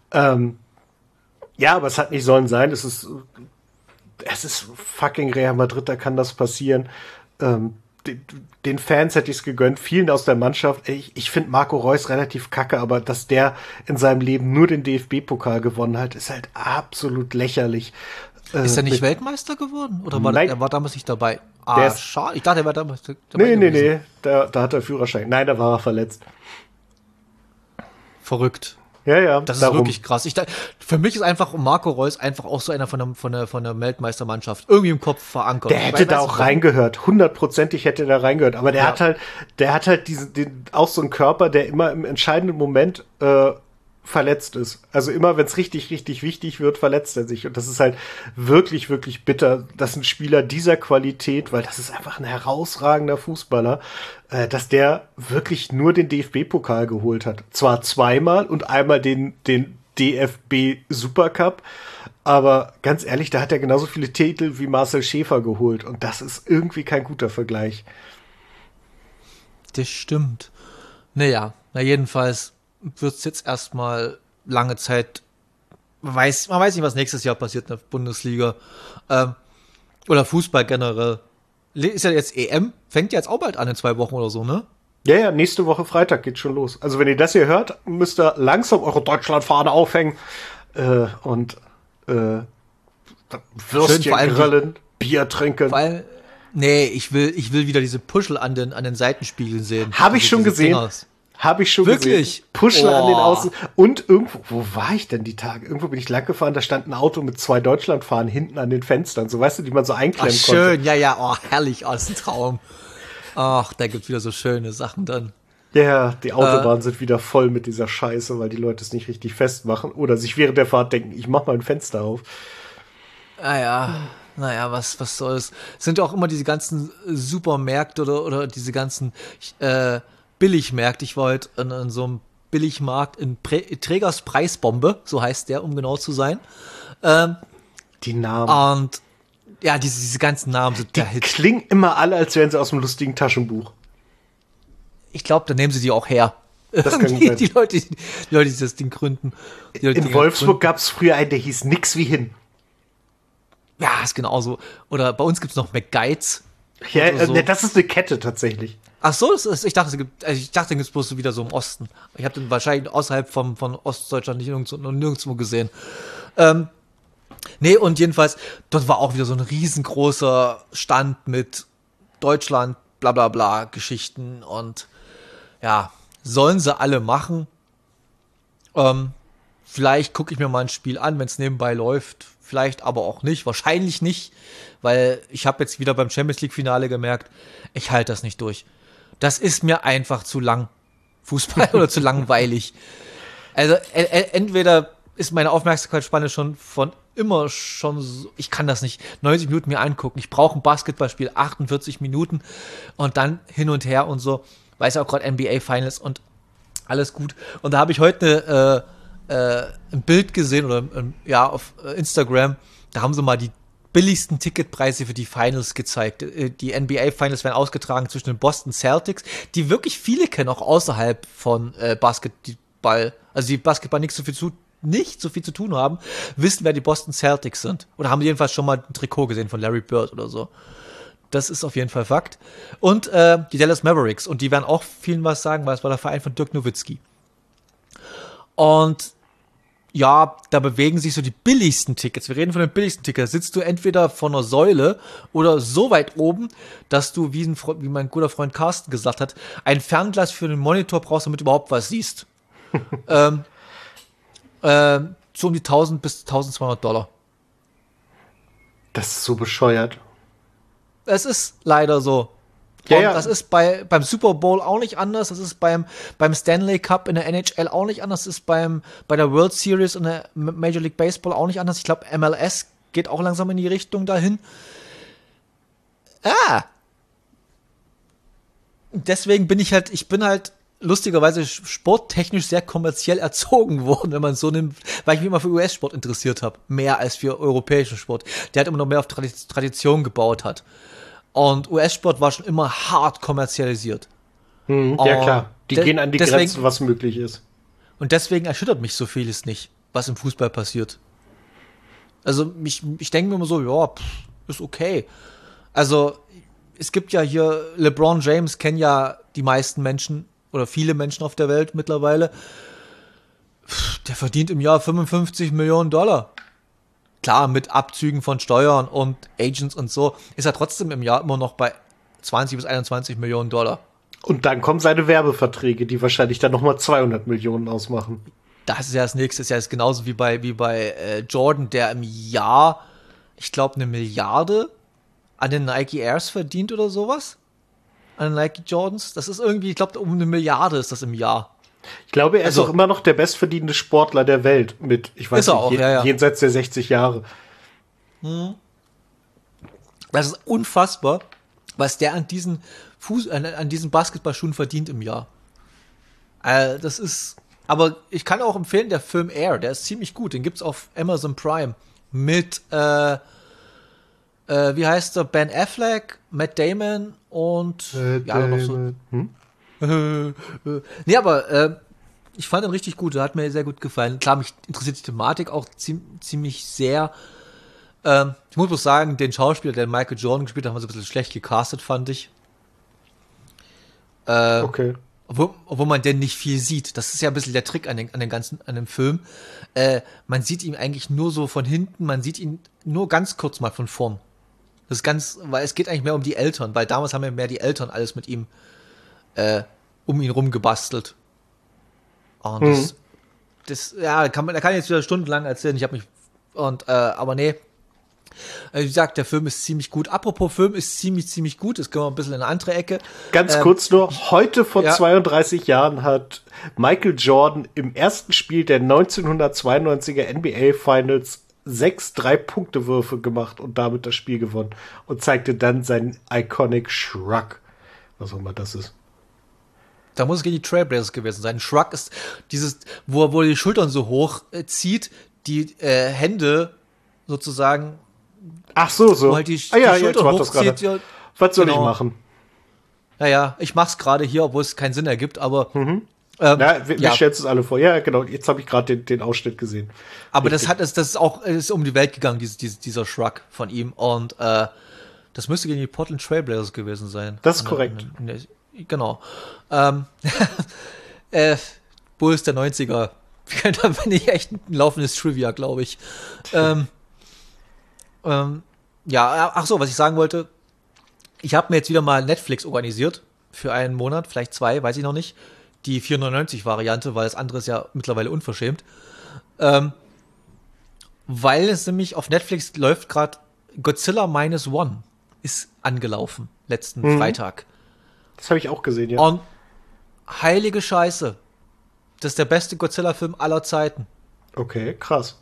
Ja, aber es hat nicht sollen sein. Es ist fucking Real Madrid, da kann das passieren. Den Fans hätte ich es gegönnt, vielen aus der Mannschaft. Ich finde Marco Reus relativ kacke, aber dass der in seinem Leben nur den DFB-Pokal gewonnen hat, ist halt absolut lächerlich. Ist er nicht Weltmeister geworden? Oder er war damals nicht dabei? Schade. Ich dachte, er war damals dabei. Nee. Da hat er Führerschein. Nein, da war er verletzt. Verrückt. Ja. Das ist wirklich krass. Für mich ist einfach Marco Reus einfach auch so einer von der Weltmeistermannschaft irgendwie im Kopf verankert. Der hätte da auch reingehört. 100%ig hätte der reingehört. Aber der hat halt auch so einen Körper, der immer im entscheidenden Moment verletzt ist. Also immer, wenn es richtig wichtig wird, verletzt er sich. Und das ist halt wirklich bitter, dass ein Spieler dieser Qualität, weil das ist einfach ein herausragender Fußballer, dass der wirklich nur den DFB-Pokal geholt hat. Zwar zweimal und einmal den DFB Supercup, aber ganz ehrlich, da hat er genauso viele Titel wie Marcel Schäfer geholt. Und das ist irgendwie kein guter Vergleich. Das stimmt. Naja, jedenfalls wird es jetzt erstmal lange Zeit, man weiß nicht, was nächstes Jahr passiert in der Bundesliga oder Fußball generell. Ist ja jetzt EM, fängt ja jetzt auch bald an in 2 Wochen oder so, ne? Ja, nächste Woche Freitag geht's schon los. Also wenn ihr das hier hört, müsst ihr langsam eure Deutschlandfahne aufhängen und Würstchen grillen, Bier trinken. Vor allem, nee, ich will wieder diese Puschel an den Seitenspiegeln sehen. Habe ich schon gesehen. Habe ich schon Wirklich? gesehen. Puschel an den Außen. Und irgendwo, wo war ich denn die Tage? Irgendwo bin ich lang gefahren, da stand ein Auto mit 2 Deutschlandfahnen hinten an den Fenstern. So, weißt du, die man so einklemmen konnte. Schön, ja, oh, herrlich, aus dem Traum. Ach, da gibt's wieder so schöne Sachen dann. Ja, die Autobahnen sind wieder voll mit dieser Scheiße, weil die Leute es nicht richtig festmachen oder sich während der Fahrt denken, ich mach mal ein Fenster auf. Naja, was soll's. Sind ja auch immer diese ganzen Supermärkte oder diese ganzen Billigmärkte. Ich war heute in so einem Billigmarkt in Trägers Preisbombe, so heißt der, um genau zu sein. Die Namen. Und ja, diese ganzen Namen sind der Hit. Klingen immer alle, als wären sie aus einem lustigen Taschenbuch. Ich glaube, da nehmen sie die auch her. Das kann gut sein. Die Leute, die das Ding gründen. In Wolfsburg gab es früher einen, der hieß Nix wie hin. Ja, ist genauso. Oder bei uns gibt es noch McGuides. Ja, so. Das ist eine Kette tatsächlich. Ach so, ich dachte, den gibt es bloß so wieder so im Osten. Ich habe den wahrscheinlich außerhalb von Ostdeutschland nirgendwo gesehen. Nee, und jedenfalls, dort war auch wieder so ein riesengroßer Stand mit Deutschland, bla bla bla, Geschichten und ja, sollen sie alle machen. Vielleicht gucke ich mir mal ein Spiel an, wenn es nebenbei läuft. Vielleicht aber auch nicht. Wahrscheinlich nicht, weil ich habe jetzt wieder beim Champions League Finale gemerkt, ich halte das nicht durch. Das ist mir einfach zu lang. Fußball oder zu langweilig. Also entweder ist meine Aufmerksamkeitsspanne schon von immer schon so, ich kann das nicht 90 Minuten mir angucken. Ich brauche ein Basketballspiel 48 Minuten und dann hin und her und so. Weiß auch gerade NBA Finals und alles gut. Und da habe ich heute ein Bild gesehen oder auf Instagram. Da haben sie mal die billigsten Ticketpreise für die Finals gezeigt. Die NBA Finals werden ausgetragen zwischen den Boston Celtics, die wirklich viele kennen, auch außerhalb von Basketball. Also die Basketball nicht so viel zu tun haben, wissen, wer die Boston Celtics sind. Oder haben jedenfalls schon mal ein Trikot gesehen von Larry Bird oder so. Das ist auf jeden Fall Fakt. Und die Dallas Mavericks. Und die werden auch vielen was sagen, weil es war der Verein von Dirk Nowitzki. Und ja, da bewegen sich so die billigsten Tickets. Wir reden von den billigsten Tickets. Da sitzt du entweder vor einer Säule oder so weit oben, dass du, wie mein guter Freund Carsten gesagt hat, ein Fernglas für den Monitor brauchst, damit du überhaupt was siehst. So um die 1000 bis 1200 $. Das ist so bescheuert. Es ist leider so. Ja. Das ist beim Super Bowl auch nicht anders. Das ist beim Stanley Cup in der NHL auch nicht anders. Das ist bei der World Series in der Major League Baseball auch nicht anders. Ich glaube, MLS geht auch langsam in die Richtung dahin. Deswegen bin ich halt lustigerweise sporttechnisch sehr kommerziell erzogen worden, wenn man es so nimmt, weil ich mich immer für US-Sport interessiert habe. Mehr als für europäischen Sport. Der halt immer noch mehr auf Tradition gebaut hat. Und US-Sport war schon immer hart kommerzialisiert. Ja klar, die gehen an die Grenzen, was möglich ist. Und deswegen erschüttert mich so vieles nicht, was im Fußball passiert. Also ich denke mir immer so, ja, ist okay. Also es gibt ja hier, LeBron James kennen ja die meisten Menschen oder viele Menschen auf der Welt mittlerweile. Der verdient im Jahr 55 Millionen $. Klar, mit Abzügen von Steuern und Agents und so, ist er trotzdem im Jahr immer noch bei 20 bis 21 Millionen $. Und dann kommen seine Werbeverträge, die wahrscheinlich dann nochmal 200 Millionen ausmachen. Das ist ja das Nächste. Das ist ja genauso wie bei Jordan, der im Jahr, ich glaube, 1 Milliarde an den Nike Airs verdient oder sowas. An den Nike Jordans. Das ist irgendwie, ich glaube, um 1 Milliarde ist das im Jahr. Ich glaube, er ist auch immer noch der bestverdienende Sportler der Welt mit, ich weiß nicht, jenseits der 60 Jahre. Das ist unfassbar, was der an diesen Basketballschuhen verdient im Jahr. Das ist, aber ich kann auch empfehlen, der Film Air, der ist ziemlich gut, den gibt's auf Amazon Prime mit, wie heißt der, Ben Affleck, Matt Damon und noch so. Nee, aber ich fand ihn richtig gut, der hat mir sehr gut gefallen. Klar, mich interessiert die Thematik auch ziemlich sehr. Ich muss bloß sagen, den Schauspieler, der Michael Jordan gespielt hat, haben wir so ein bisschen schlecht gecastet, fand ich. Okay. Obwohl man denn nicht viel sieht. Das ist ja ein bisschen der Trick an dem Film. Man sieht ihn eigentlich nur so von hinten, man sieht ihn nur ganz kurz mal von vorn. Das ist weil es geht eigentlich mehr um die Eltern, weil damals haben ja mehr die Eltern alles mit ihm um ihn rum gebastelt. Und da kann ich jetzt wieder stundenlang erzählen. Aber nee. Wie gesagt, der Film ist ziemlich gut. Apropos Film ist ziemlich gut. Das können wir ein bisschen in eine andere Ecke. Ganz kurz nur, heute vor 32 Jahren hat Michael Jordan im ersten Spiel der 1992er NBA Finals 6 3-Punkte-Würfe gemacht und damit das Spiel gewonnen. Und zeigte dann seinen Iconic Shrug. Was auch immer das ist. Da muss es gegen die Trailblazers gewesen sein. Shrug ist dieses, wo er die Schultern so hoch zieht, die Hände sozusagen. Ach so. Wo halt die Schulter jetzt macht das gerade. Ja, was soll ich machen? Ja, ich mach's gerade hier, obwohl es keinen Sinn ergibt, aber. Wir stellen es alle vor. Ja, genau. Jetzt habe ich gerade den Ausschnitt gesehen. Aber das ist um die Welt gegangen, dieser Shrug von ihm. Und das müsste gegen die Portland Trailblazers gewesen sein. Das ist korrekt. Genau. Bulls der 90er. Da bin ich echt ein laufendes Trivia, glaube ich. Was ich sagen wollte, ich habe mir jetzt wieder mal Netflix organisiert für einen Monat, vielleicht 2, weiß ich noch nicht. Die 4,99 Variante, weil das andere ist ja mittlerweile unverschämt. Weil es nämlich auf Netflix läuft gerade Godzilla Minus One ist angelaufen, letzten Freitag. Das habe ich auch gesehen, ja. Und heilige Scheiße. Das ist der beste Godzilla-Film aller Zeiten. Okay, krass.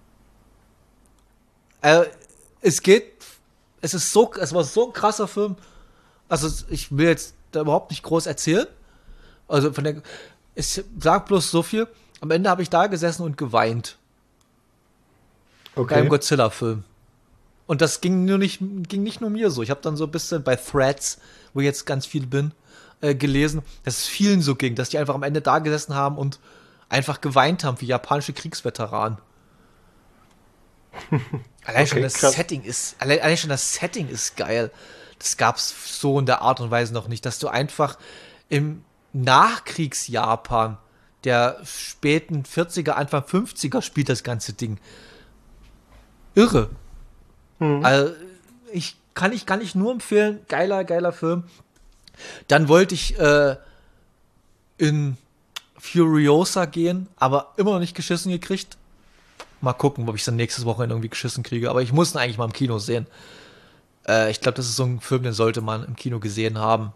Es war so ein krasser Film. Also ich will jetzt da überhaupt nicht groß erzählen. Also ich sag bloß so viel. Am Ende habe ich da gesessen und geweint. Okay. Beim Godzilla-Film. Und das ging nicht nur mir so. Ich habe dann so ein bisschen bei Threads, wo ich jetzt ganz viel bin, gelesen, dass es vielen so ging, dass die einfach am Ende da gesessen haben und einfach geweint haben wie japanische Kriegsveteranen. Allein schon das Setting ist geil. Das gab's so in der Art und Weise noch nicht, dass du einfach im Nachkriegsjapan der späten 40er, Anfang 50er spielt das ganze Ding. Irre. Also kann ich nur empfehlen. Geiler Film. Dann wollte ich in Furiosa gehen, aber immer noch nicht geschissen gekriegt. Mal gucken, ob ich es dann nächstes Wochenende irgendwie geschissen kriege. Aber ich muss ihn eigentlich mal im Kino sehen. Ich glaube, das ist so ein Film, den sollte man im Kino gesehen haben.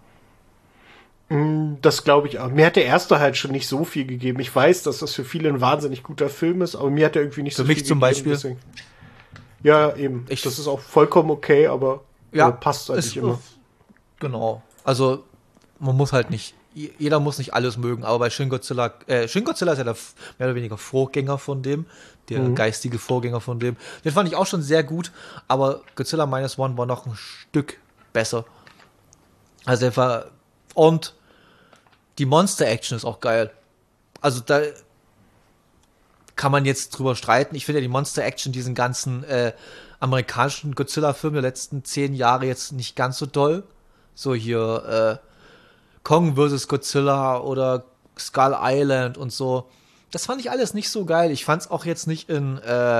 Das glaube ich auch. Mir hat der erste halt schon nicht so viel gegeben. Ich weiß, dass das für viele ein wahnsinnig guter Film ist, aber mir hat er irgendwie nicht so viel gegeben. Für mich zum Beispiel. Deswegen. Ja, eben. Das ist auch vollkommen okay, aber passt halt nicht immer. Genau. Also, man muss halt nicht, jeder muss nicht alles mögen, aber bei Shin Godzilla ist ja der mehr oder weniger Vorgänger von dem, der geistige Vorgänger von dem. Den fand ich auch schon sehr gut, aber Godzilla Minus One war noch ein Stück besser. Also und die Monster-Action ist auch geil. Also da kann man jetzt drüber streiten. Ich finde ja die Monster-Action, diesen ganzen amerikanischen Godzilla-Film der letzten 10 Jahre jetzt nicht ganz so doll. So hier Kong vs. Godzilla oder Skull Island und so. Das fand ich alles nicht so geil. Ich fand's auch jetzt nicht in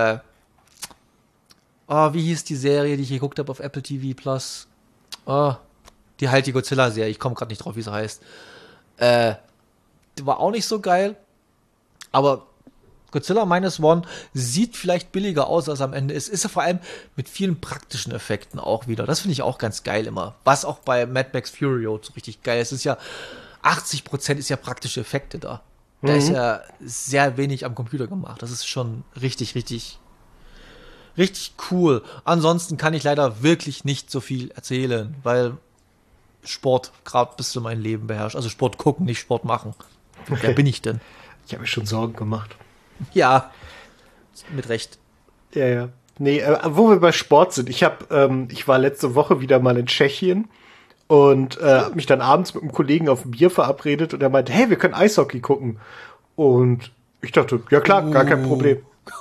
wie hieß die Serie, die ich geguckt habe auf Apple TV Plus? Die Godzilla-Serie. Ich komme gerade nicht drauf, wie sie heißt. Die war auch nicht so geil. Aber Godzilla Minus One sieht vielleicht billiger aus, als am Ende ist. Ist ja vor allem mit vielen praktischen Effekten auch wieder. Das finde ich auch ganz geil immer. Was auch bei Mad Max Fury Road so richtig geil ist. Es ist ja 80% ist ja praktische Effekte da. Da ist ja sehr wenig am Computer gemacht. Das ist schon richtig, richtig, richtig cool. Ansonsten kann ich leider wirklich nicht so viel erzählen, weil Sport gerade bis zu mein Leben beherrscht. Also Sport gucken, nicht Sport machen. Wer bin ich denn? Ich habe mir schon Sorgen gemacht. Ja, mit Recht. Ja. Nee, wo wir bei Sport sind. Ich war letzte Woche wieder mal in Tschechien und habe mich dann abends mit einem Kollegen auf ein Bier verabredet und er meinte, hey, wir können Eishockey gucken. Und ich dachte, ja klar, gar kein Problem.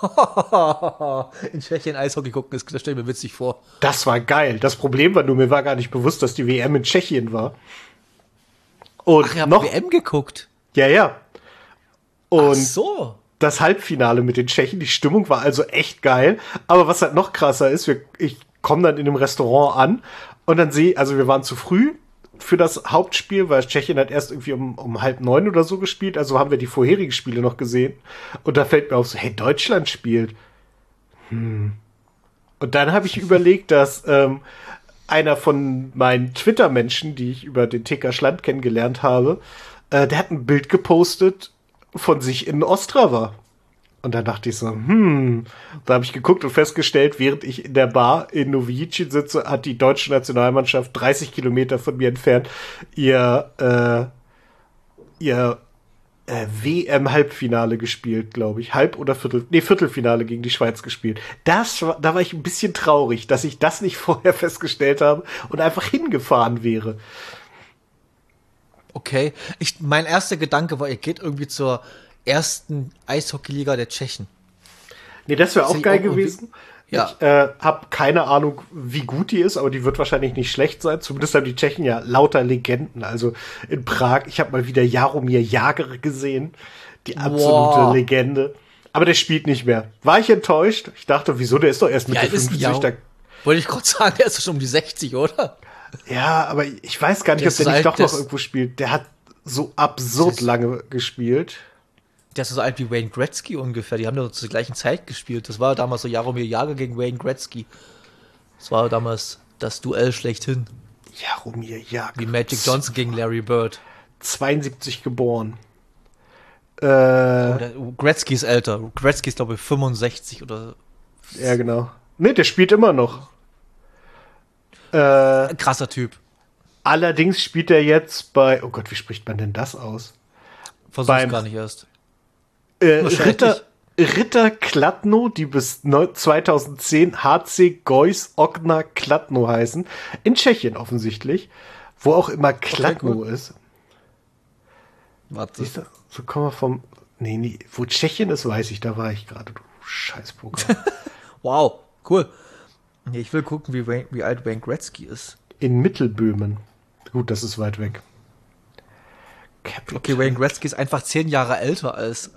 In Tschechien Eishockey gucken, das stelle ich mir witzig vor. Das war geil. Das Problem war nur, mir war gar nicht bewusst, dass die WM in Tschechien war. Und ach, ihr habt WM geguckt? Ja. Und ach so. Das Halbfinale mit den Tschechen, die Stimmung war also echt geil. Aber was halt noch krasser ist, ich komme dann in einem Restaurant an und dann wir waren zu früh für das Hauptspiel, weil Tschechien hat erst irgendwie um 8:30 oder so gespielt. Also haben wir die vorherigen Spiele noch gesehen. Und da fällt mir auf so, hey, Deutschland spielt. Und dann habe ich überlegt, dass einer von meinen Twitter-Menschen, die ich über den TK Schland kennengelernt habe, der hat ein Bild gepostet von sich in Ostrava. Und dann dachte ich so, da habe ich geguckt und festgestellt, während ich in der Bar in Novi Jičín sitze, hat die deutsche Nationalmannschaft 30 Kilometer von mir entfernt ihr WM-Halbfinale gespielt, glaube ich. Viertelfinale gegen die Schweiz gespielt. Da war ich ein bisschen traurig, dass ich das nicht vorher festgestellt habe und einfach hingefahren wäre. Okay, mein erster Gedanke war, ihr geht irgendwie zur ersten Eishockeyliga der Tschechen. Nee, das wäre auch geil gewesen. Ja. Ich habe keine Ahnung, wie gut die ist, aber die wird wahrscheinlich nicht schlecht sein. Zumindest haben die Tschechen ja lauter Legenden. Also in Prag, ich habe mal wieder Jaromir Jagr gesehen. Die absolute Legende. Aber der spielt nicht mehr. War ich enttäuscht? Ich dachte, wieso? Der ist doch erst Mitte 50. Wollte ich gerade sagen, der ist schon um die 60, oder? Ja, aber ich weiß gar nicht, ob der nicht doch noch irgendwo spielt. Der hat so absurd lange gespielt. Der ist so alt wie Wayne Gretzky ungefähr. Die haben ja zur gleichen Zeit gespielt. Das war damals so Jaromir Jagr gegen Wayne Gretzky. Das war damals das Duell schlechthin. Jaromir Jagr. Wie Magic Johnson gegen Larry Bird. 72 geboren. Gretzky ist älter. Gretzky ist, glaube ich, 65 oder... Ja, genau. Ne, der spielt immer noch. Krasser Typ. Allerdings spielt er jetzt bei... Oh Gott, wie spricht man denn das aus? Versuch's gar nicht erst. Ritter Kladno, die bis 2010 HC Geuss Okna Kladno heißen. In Tschechien offensichtlich. Wo auch immer Kladno ist. Warte. So kommen wir vom... Nee, wo Tschechien ist, weiß ich. Da war ich gerade. Du Scheißprogramm. Wow, cool. Ich will gucken, wie alt Wayne Gretzky ist. In Mittelböhmen. Gut, das ist weit weg. Okay, Wayne Gretzky ist einfach 10 Jahre älter als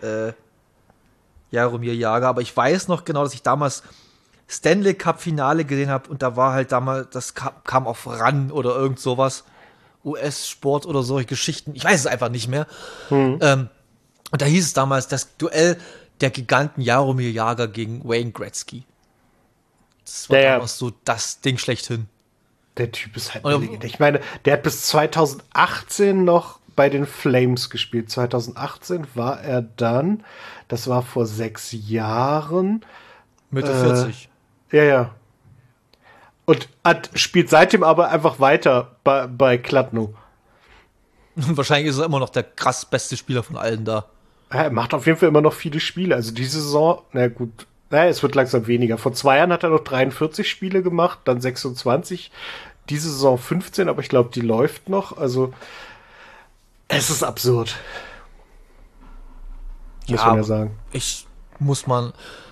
Jaromir Jagr, aber ich weiß noch genau, dass ich damals Stanley Cup Finale gesehen habe und da war halt damals, das kam auf RAN oder irgend sowas, US-Sport oder solche Geschichten, ich weiß es einfach nicht mehr. Und da hieß es damals, das Duell der Giganten Jaromir Jagr gegen Wayne Gretzky. Das war damals so das Ding schlechthin. Der Typ ist halt ich meine, der hat bis 2018 noch bei den Flames gespielt. 2018 war er dann, das war vor 6 Jahren. Mitte 40. Ja. Und spielt seitdem aber einfach weiter bei Kladno. Wahrscheinlich ist er immer noch der krass beste Spieler von allen da. Ja, er macht auf jeden Fall immer noch viele Spiele. Also diese Saison, na gut, es wird langsam weniger. Vor 2 Jahren hat er noch 43 Spiele gemacht, dann 26. Diese Saison 15, aber ich glaube, die läuft noch. Also es ist absurd. Muss man ja sagen. Muss man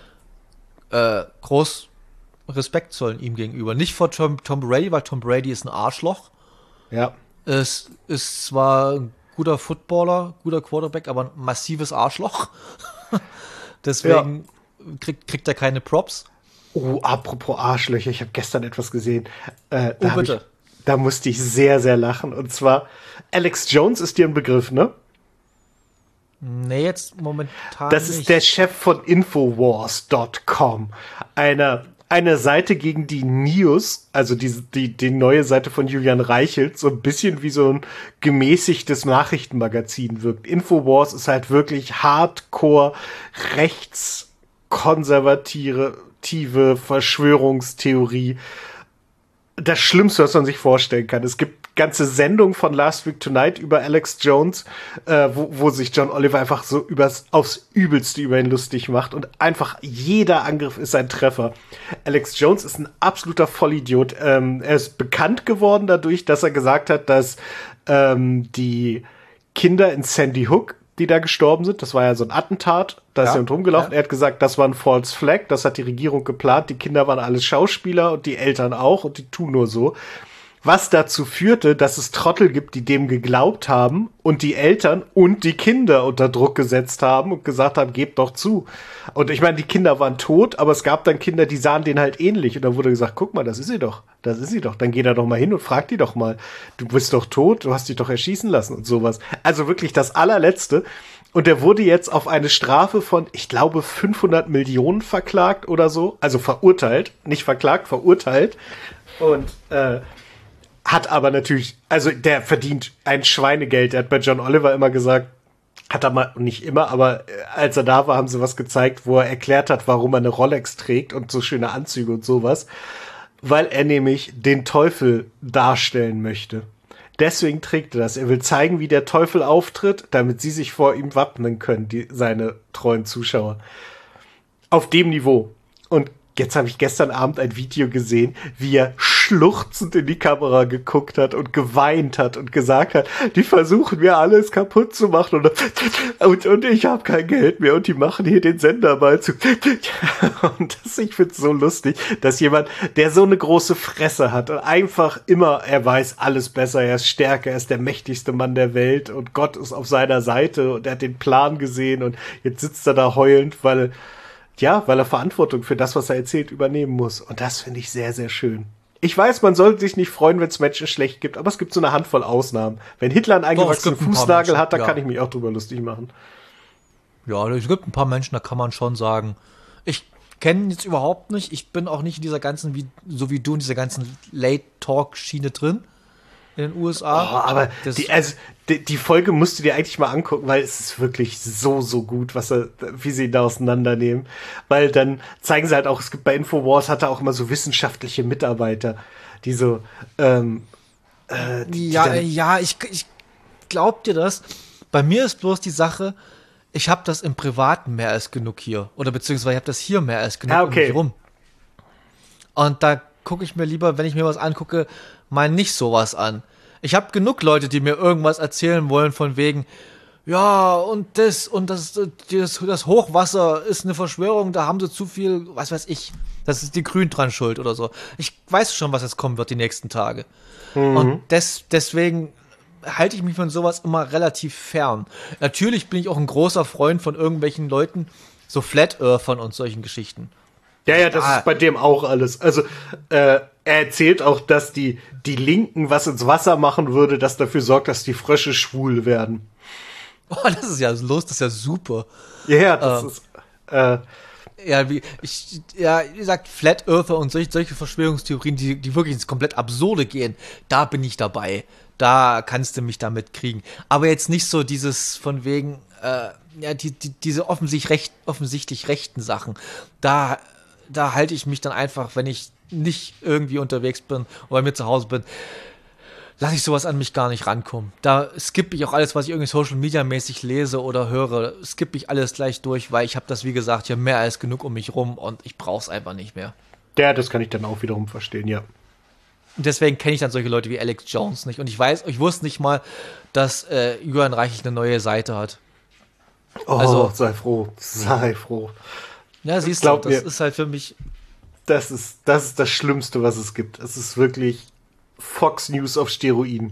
groß Respekt zollen ihm gegenüber. Nicht vor Tom Brady, weil Tom Brady ist ein Arschloch. Ja. Es ist zwar ein guter Footballer, guter Quarterback, aber ein massives Arschloch. Deswegen kriegt er keine Props. Oh, apropos Arschlöcher, ich habe gestern etwas gesehen. Bitte. Da musste ich sehr, sehr lachen. Und zwar, Alex Jones ist dir ein Begriff, ne? Nee, jetzt momentan Das ist der Chef von Infowars.com. Eine Seite gegen die News, also die neue Seite von Julian Reichelt, so ein bisschen wie so ein gemäßigtes Nachrichtenmagazin wirkt. Infowars ist halt wirklich hardcore rechtskonservative Verschwörungstheorie. Das Schlimmste, was man sich vorstellen kann. Es gibt ganze Sendungen von Last Week Tonight über Alex Jones, wo sich John Oliver einfach so aufs Übelste über ihn lustig macht und einfach jeder Angriff ist ein Treffer. Alex Jones ist ein absoluter Vollidiot. Er ist bekannt geworden dadurch, dass er gesagt hat, dass die Kinder in Sandy Hook, die da gestorben sind, das war ja so ein Attentat, da ist jemand rumgelaufen, er hat gesagt, das war ein False Flag, das hat die Regierung geplant, die Kinder waren alles Schauspieler und die Eltern auch und die tun nur so. Was dazu führte, dass es Trottel gibt, die dem geglaubt haben und die Eltern und die Kinder unter Druck gesetzt haben und gesagt haben, gebt doch zu. Und ich meine, die Kinder waren tot, aber es gab dann Kinder, die sahen denen halt ähnlich. Und dann wurde gesagt, guck mal, das ist sie doch. Dann geh da doch mal hin und frag die doch mal. Du bist doch tot, du hast dich doch erschießen lassen und sowas. Also wirklich das allerletzte. Und der wurde jetzt auf eine Strafe von, ich glaube, 500 Millionen verklagt oder so. Also verurteilt. Nicht verklagt, verurteilt. Und, hat aber natürlich, also der verdient ein Schweinegeld. Er hat bei John Oliver immer gesagt, hat er mal, nicht immer, aber als er da war, haben sie was gezeigt, wo er erklärt hat, warum er eine Rolex trägt und so schöne Anzüge und sowas. Weil er nämlich den Teufel darstellen möchte. Deswegen trägt er das. Er will zeigen, wie der Teufel auftritt, damit sie sich vor ihm wappnen können, seine treuen Zuschauer. Auf dem Niveau. Und jetzt habe ich gestern Abend ein Video gesehen, wie er schluchzend in die Kamera geguckt hat und geweint hat und gesagt hat, die versuchen mir alles kaputt zu machen und ich habe kein Geld mehr und die machen hier den Sender mal zu. Und ich finde es so lustig, dass jemand, der so eine große Fresse hat und einfach immer, er weiß alles besser, er ist stärker, er ist der mächtigste Mann der Welt und Gott ist auf seiner Seite und er hat den Plan gesehen und jetzt sitzt er da heulend, weil er Verantwortung für das, was er erzählt, übernehmen muss. Und das finde ich sehr, sehr schön. Ich weiß, man sollte sich nicht freuen, wenn es Matches schlecht gibt, aber es gibt so eine Handvoll Ausnahmen. Wenn Hitler einen eingewachsenen Fußnagel hat, dann kann ich mich auch drüber lustig machen. Ja, es gibt ein paar Menschen, da kann man schon sagen, ich kenne jetzt überhaupt nicht, ich bin auch nicht in dieser ganzen, so wie du, in dieser ganzen Late-Talk-Schiene drin in den Oh, USA. aber Das, die Folge musst du dir eigentlich mal angucken, weil es ist wirklich so, so gut, wie sie ihn da auseinandernehmen. Weil dann zeigen sie halt auch, es gibt bei Infowars, hat er auch immer so wissenschaftliche Mitarbeiter, die so, ich glaub dir das. Bei mir ist bloß die Sache, ich habe das im Privaten mehr als genug hier. Oder beziehungsweise ich habe das hier mehr als genug um mich rum. Und da gucke ich mir lieber, wenn ich mir was angucke, mal nicht sowas an. Ich habe genug Leute, die mir irgendwas erzählen wollen von wegen, ja, das Hochwasser ist eine Verschwörung, da haben sie zu viel, was weiß ich, das ist die Grün dran schuld oder so. Ich weiß schon, was jetzt kommen wird die nächsten Tage. Und deswegen halte ich mich von sowas immer relativ fern. Natürlich bin ich auch ein großer Freund von irgendwelchen Leuten, so Flat Earthern und solchen Geschichten. Ja, das ist bei dem auch alles. Also, er erzählt auch, dass die Linken was ins Wasser machen würde, das dafür sorgt, dass die Frösche schwul werden. Oh, das ist ja super. Ja, das ist, wie gesagt, Flat Earther und solche Verschwörungstheorien, die wirklich ins komplett Absurde gehen, da bin ich dabei. Da kannst du mich damit kriegen. Aber jetzt nicht so dieses von wegen, diese offensichtlich rechten Sachen. Da halte ich mich dann einfach, wenn ich nicht irgendwie unterwegs bin oder bei mir zu Hause bin, lasse ich sowas an mich gar nicht rankommen. Da skippe ich auch alles, was ich irgendwie Social Media mäßig lese oder höre, skippe ich alles gleich durch, weil ich habe das, wie gesagt, hier mehr als genug um mich rum und ich brauche es einfach nicht mehr. Ja, das kann ich dann auch wiederum verstehen, ja. Und deswegen kenne ich dann solche Leute wie Alex Jones nicht. Und ich wusste nicht mal, dass Julian Reichelt eine neue Seite hat. Oh, also, sei froh. Ja, siehst du, das ist halt für mich. Das ist das Schlimmste, was es gibt. Es ist wirklich Fox News auf Steroiden.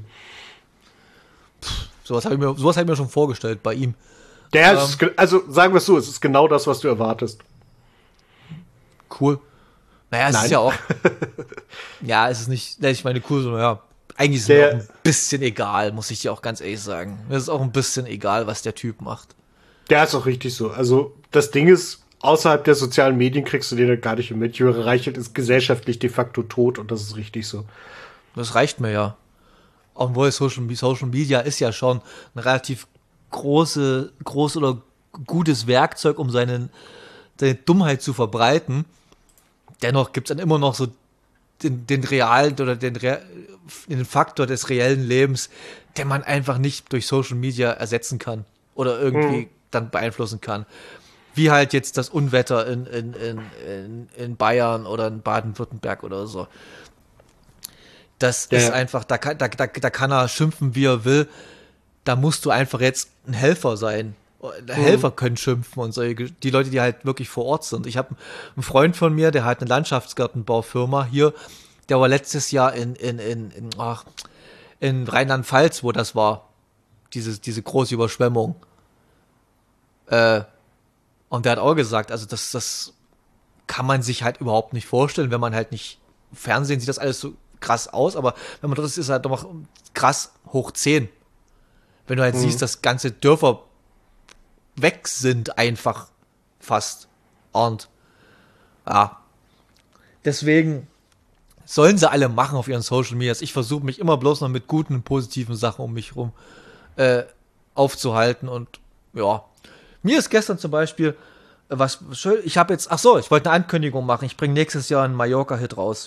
Sowas habe ich mir schon vorgestellt bei ihm. Also sagen wir es so, es ist genau das, was du erwartest. Cool. Naja, es ist ja auch. Ja, es ist nicht, ich meine, cool, sondern ja, eigentlich ist es mir auch ein bisschen egal, muss ich dir auch ganz ehrlich sagen. Mir ist auch ein bisschen egal, was der Typ macht. Der ist auch richtig so. Also, das Ding ist, außerhalb der sozialen Medien kriegst du den da gar nicht mit. Julian Reichelt ist gesellschaftlich de facto tot und das ist richtig so. Das reicht mir ja. Obwohl Social Media ist ja schon ein relativ großes oder gutes Werkzeug, um seine Dummheit zu verbreiten. Dennoch gibt es dann immer noch so den realen oder den Faktor des reellen Lebens, den man einfach nicht durch Social Media ersetzen kann oder irgendwie dann beeinflussen kann. Wie halt jetzt das Unwetter in Bayern oder in Baden-Württemberg oder so. Das ist einfach, da kann er schimpfen, wie er will. Da musst du einfach jetzt ein Helfer sein. Helfer können schimpfen und solche, die Leute, die halt wirklich vor Ort sind. Ich habe einen Freund von mir, der hat eine Landschaftsgartenbaufirma hier, der war letztes Jahr in Rheinland-Pfalz, wo das war, diese große Überschwemmung. Und der hat auch gesagt, also das kann man sich halt überhaupt nicht vorstellen, wenn man halt nicht, im Fernsehen sieht das alles so krass aus, aber wenn man dort ist, ist halt doch krass hoch 10. Wenn du halt siehst, dass ganze Dörfer weg sind einfach fast. Und ja, deswegen sollen sie alle machen auf ihren Social Medias. Ich versuche mich immer bloß noch mit guten und positiven Sachen um mich rum aufzuhalten. Und ja, mir ist gestern zum Beispiel was schön, ich wollte eine Ankündigung machen. Ich bringe nächstes Jahr einen Mallorca-Hit raus.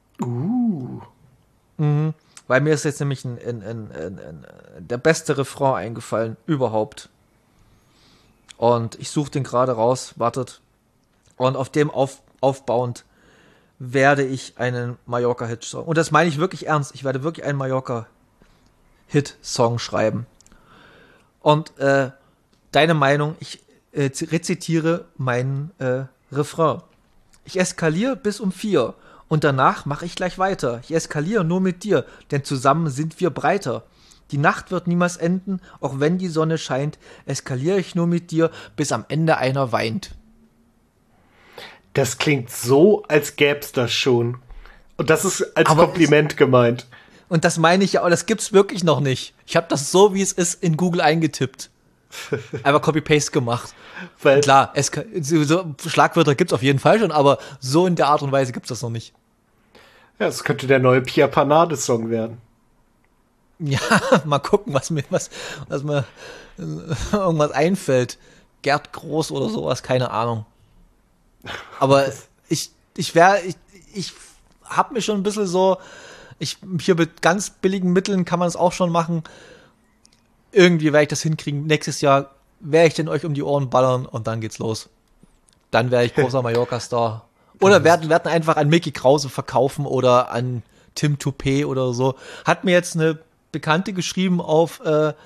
Weil mir ist jetzt nämlich der beste Refrain eingefallen überhaupt. Und ich suche den gerade raus, wartet. Und auf dem aufbauend werde ich einen Mallorca-Hit-Song. Und das meine ich wirklich ernst. Ich werde wirklich einen Mallorca-Hit-Song schreiben. Und deine Meinung, ich rezitiere meinen Refrain. Ich eskaliere bis um 4 und danach mache ich gleich weiter. Ich eskaliere nur mit dir, denn zusammen sind wir breiter. Die Nacht wird niemals enden, auch wenn die Sonne scheint, eskaliere ich nur mit dir, bis am Ende einer weint. Das klingt so, als gäb's das schon. Und das ist als Kompliment gemeint. Und das meine ich ja, aber das gibt's wirklich noch nicht. Ich habe das so, wie es ist, in Google eingetippt. Einfach Copy-Paste gemacht. Weil, Klar, so Schlagwörter gibt's auf jeden Fall schon, aber so in der Art und Weise gibt's das noch nicht. ja, es könnte der neue Pia Panade-Song werden. Ja, mal gucken, was mir irgendwas einfällt. Gerd Groß oder sowas, keine Ahnung. Aber ich habe mir schon ein bisschen so, hier mit ganz billigen Mitteln kann man es auch schon machen. Irgendwie werde ich das hinkriegen. Nächstes Jahr werde ich den euch um die Ohren ballern und dann geht's los. Dann werde ich großer Mallorca-Star. Oder werden einfach an Mickey Krause verkaufen oder an Tim Toupé oder so. Hat mir jetzt eine Bekannte geschrieben auf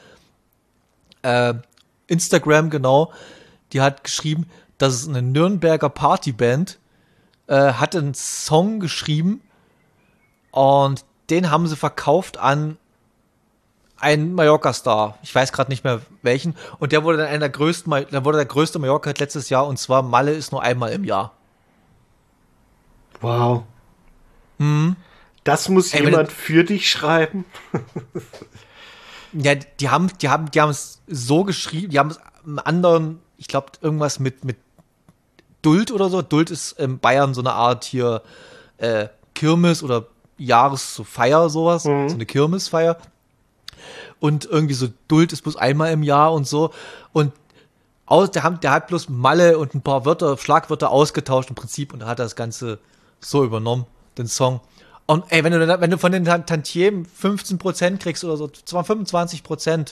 Instagram, genau. Die hat geschrieben, dass es eine Nürnberger Partyband hat einen Song geschrieben und den haben sie verkauft an einen Mallorca-Star. Ich weiß gerade nicht mehr welchen. Und der wurde dann der größte Mallorca-Hit letztes Jahr, und zwar Malle ist nur einmal im Jahr. Wow. Das muss jemand für dich schreiben. Ja, die haben es so geschrieben, die haben es einen anderen, ich glaube, irgendwas mit Duld oder so. Duld ist in Bayern so eine Art hier Kirmes oder Jahresfeier, sowas. So eine Kirmesfeier. Und irgendwie so Duld ist bloß einmal im Jahr und so. Und der hat bloß Malle und ein paar Schlagwörter ausgetauscht im Prinzip, und da hat er das Ganze so übernommen, den Song. Und ey, wenn du von den Tantiemen 15% kriegst oder so, zwar 25%.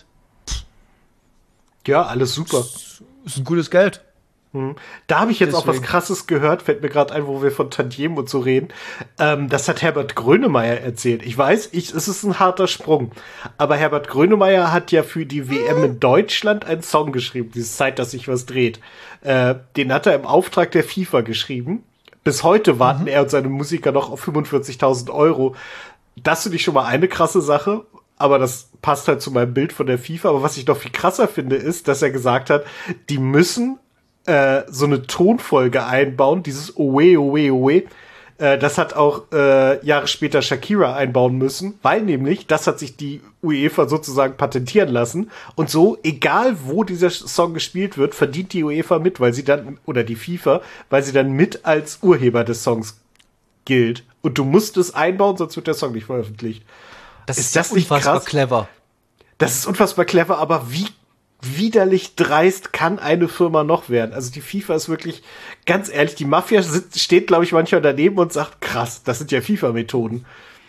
Ja, alles super. Ist ein gutes Geld. Da habe ich jetzt auch was Krasses gehört, fällt mir gerade ein, wo wir von Tantiemen und so reden. Das hat Herbert Grönemeyer erzählt. Ich weiß, es ist ein harter Sprung. Aber Herbert Grönemeyer hat ja für die WM in Deutschland einen Song geschrieben, diese Zeit, dass sich was dreht. Den hat er im Auftrag der FIFA geschrieben. Bis heute warten er und seine Musiker noch auf 45.000 Euro. Das finde ich schon mal eine krasse Sache. Aber das passt halt zu meinem Bild von der FIFA. Aber was ich noch viel krasser finde, ist, dass er gesagt hat, die müssen so eine Tonfolge einbauen, dieses Owe, Owe, Owe. Das hat auch Jahre später Shakira einbauen müssen, weil nämlich, das hat sich die UEFA sozusagen patentieren lassen. Und so, egal wo dieser Song gespielt wird, verdient die UEFA mit, weil sie dann, oder die FIFA, weil sie dann mit als Urheber des Songs gilt. Und du musst es einbauen, sonst wird der Song nicht veröffentlicht. Das ist das nicht unfassbar clever. Das ist unfassbar clever, aber wie widerlich dreist kann eine Firma noch werden? Also die FIFA ist wirklich, ganz ehrlich, die Mafia steht, glaube ich, manchmal daneben und sagt, krass, das sind ja FIFA-Methoden.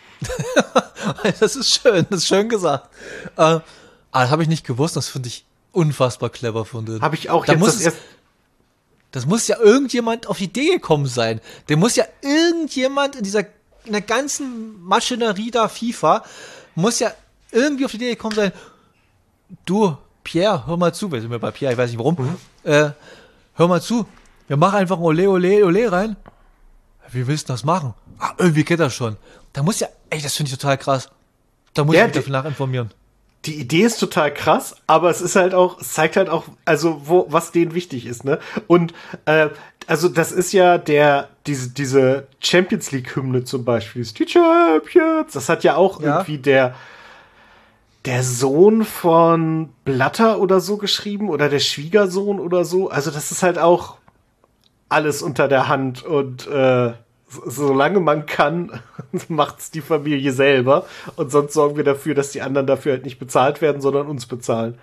Das ist schön gesagt. Aber das habe ich nicht gewusst, das finde ich unfassbar clever von denen. Habe ich auch jetzt das muss ja irgendjemand auf die Idee gekommen sein. Der muss ja irgendjemand in der ganzen Maschinerie da FIFA, muss ja irgendwie auf die Idee gekommen sein, du, Pierre, hör mal zu, wir sind bei Pierre, ich weiß nicht warum. Hör mal zu, wir machen einfach ein Ole, Ole, Ole rein. Wie willst du das machen? Irgendwie geht das schon. Da muss ja, das finde ich total krass. Da muss ich mich dafür nachinformieren. Die Idee ist total krass, aber es zeigt halt auch, also was denen wichtig ist, ne? Und also das ist ja diese Champions League Hymne zum Beispiel, die Champions. Das hat ja auch irgendwie der Sohn von Blatter oder so geschrieben oder der Schwiegersohn oder so. Also das ist halt auch alles unter der Hand und solange man kann, macht's die Familie selber. Und sonst sorgen wir dafür, dass die anderen dafür halt nicht bezahlt werden, sondern uns bezahlen.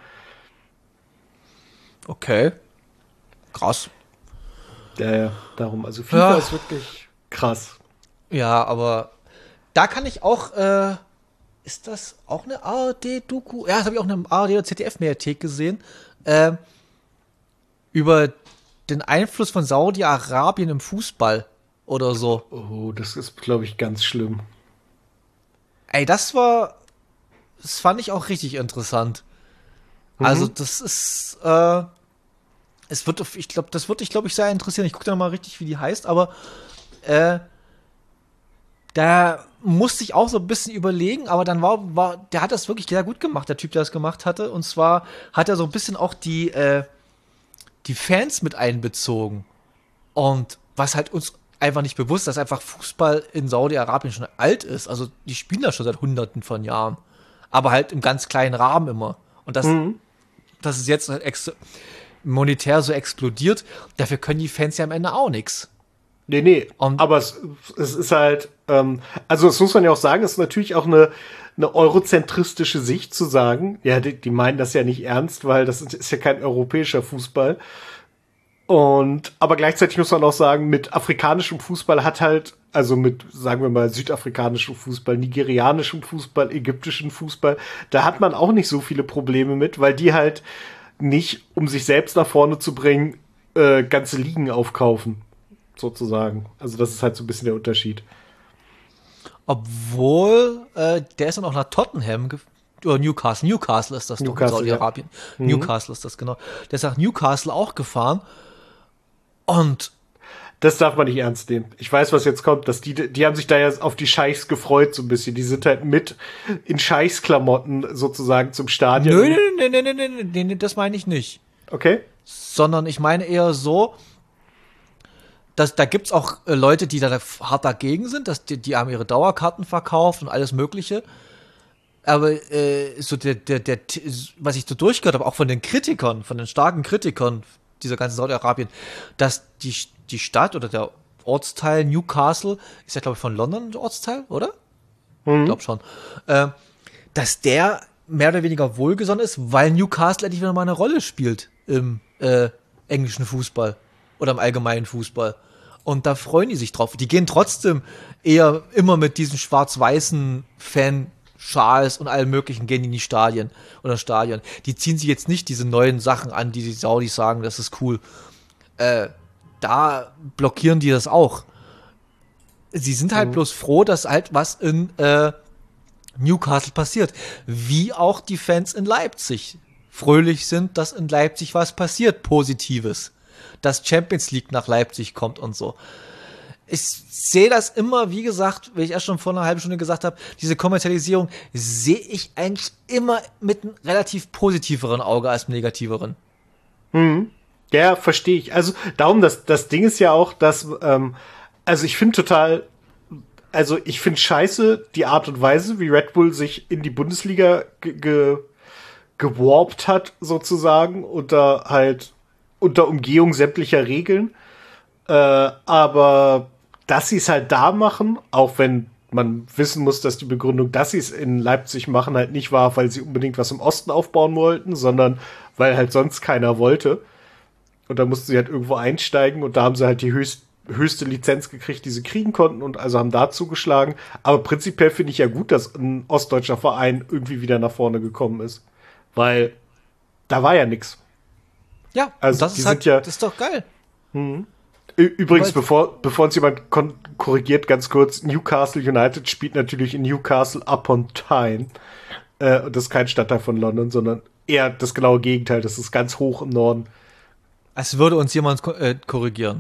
Okay. Krass. Ja, darum. Also FIFA ist wirklich krass. Ja, aber da kann ich auch, ist das auch eine ARD-Doku? Ja, das habe ich auch in einem ARD- oder ZDF-Mediathek gesehen. Über den Einfluss von Saudi-Arabien im Fußball oder so. Oh, das ist, glaube ich, ganz schlimm. Ey, das fand ich auch richtig interessant. Also, das ist, das wird dich, glaube ich, sehr interessieren. Ich gucke da mal richtig, wie die heißt, aber da musste ich auch so ein bisschen überlegen, aber dann der hat das wirklich sehr gut gemacht, der Typ, der das gemacht hatte. Und zwar hat er so ein bisschen auch die Fans mit einbezogen. Und was halt uns einfach nicht bewusst, dass einfach Fußball in Saudi-Arabien schon alt ist. Also die spielen da schon seit Hunderten von Jahren. Aber halt im ganz kleinen Rahmen immer. Und das dass es jetzt monetär so explodiert, dafür können die Fans ja am Ende auch nichts. Nee, aber es ist halt, also das muss man ja auch sagen, es ist natürlich auch eine eurozentristische Sicht zu sagen, ja, die meinen das ja nicht ernst, weil das ist ja kein europäischer Fußball. Aber gleichzeitig muss man auch sagen, mit afrikanischem Fußball hat halt, also mit, sagen wir mal, südafrikanischem Fußball, nigerianischem Fußball, ägyptischen Fußball, da hat man auch nicht so viele Probleme mit, weil die halt nicht, um sich selbst nach vorne zu bringen, ganze Ligen aufkaufen, sozusagen. Also das ist halt so ein bisschen der Unterschied. Obwohl, der ist dann auch nach Tottenham oder Newcastle. Newcastle ist das doch in Saudi-Arabien. Ja. Newcastle ist das, genau. Der ist nach Newcastle auch gefahren. Und das darf man nicht ernst nehmen. Ich weiß, was jetzt kommt. Dass die haben sich da ja auf die Scheichs gefreut, so ein bisschen. Die sind halt mit in Scheichsklamotten sozusagen zum Stadion. Nee, das meine ich nicht. Okay. Sondern ich meine eher so, dass da gibt's auch Leute, die da hart dagegen sind, dass die haben ihre Dauerkarten verkauft und alles Mögliche. Aber so was ich so durchgehört habe, auch von den Kritikern, von den starken Kritikern dieser ganzen Saudi-Arabien, dass die Stadt oder der Ortsteil Newcastle, ist ja glaube ich von London der Ortsteil, oder? Ich glaube schon. Dass der mehr oder weniger wohlgesonnen ist, weil Newcastle endlich wieder mal eine Rolle spielt im englischen Fußball oder im allgemeinen Fußball. Und da freuen die sich drauf. Die gehen trotzdem eher immer mit diesen schwarz-weißen Fanschals und allem möglichen, gehen in die Stadien oder Stadion. Die ziehen sich jetzt nicht diese neuen Sachen an, die Saudis sagen, das ist cool. Da blockieren die das auch. Sie sind halt bloß froh, dass halt was in Newcastle passiert. Wie auch die Fans in Leipzig fröhlich sind, dass in Leipzig was passiert, Positives. Dass Champions League nach Leipzig kommt und so. Ich sehe das immer, wie gesagt, wie ich erst schon vor einer halben Stunde gesagt habe, diese Kommerzialisierung sehe ich eigentlich immer mit einem relativ positiveren Auge als einem negativeren. Ja, verstehe ich. Also darum, das Ding ist ja auch, dass, also ich finde ich finde scheiße die Art und Weise, wie Red Bull sich in die Bundesliga gewarpt hat, sozusagen, unter Umgehung sämtlicher Regeln. Aber dass sie es halt da machen, auch wenn man wissen muss, dass die Begründung, dass sie es in Leipzig machen, halt nicht war, weil sie unbedingt was im Osten aufbauen wollten, sondern weil halt sonst keiner wollte. Und da mussten sie halt irgendwo einsteigen und da haben sie halt die höchste Lizenz gekriegt, die sie kriegen konnten und also haben da zugeschlagen. Aber prinzipiell finde ich ja gut, dass ein ostdeutscher Verein irgendwie wieder nach vorne gekommen ist. Weil da war ja nix. Ja, also das ist halt, das ist doch geil. Übrigens, bevor uns jemand korrigiert, ganz kurz, Newcastle United spielt natürlich in Newcastle upon Tyne. Das ist kein Stadtteil von London, sondern eher das genaue Gegenteil. Das ist ganz hoch im Norden. Als würde uns jemand korrigieren.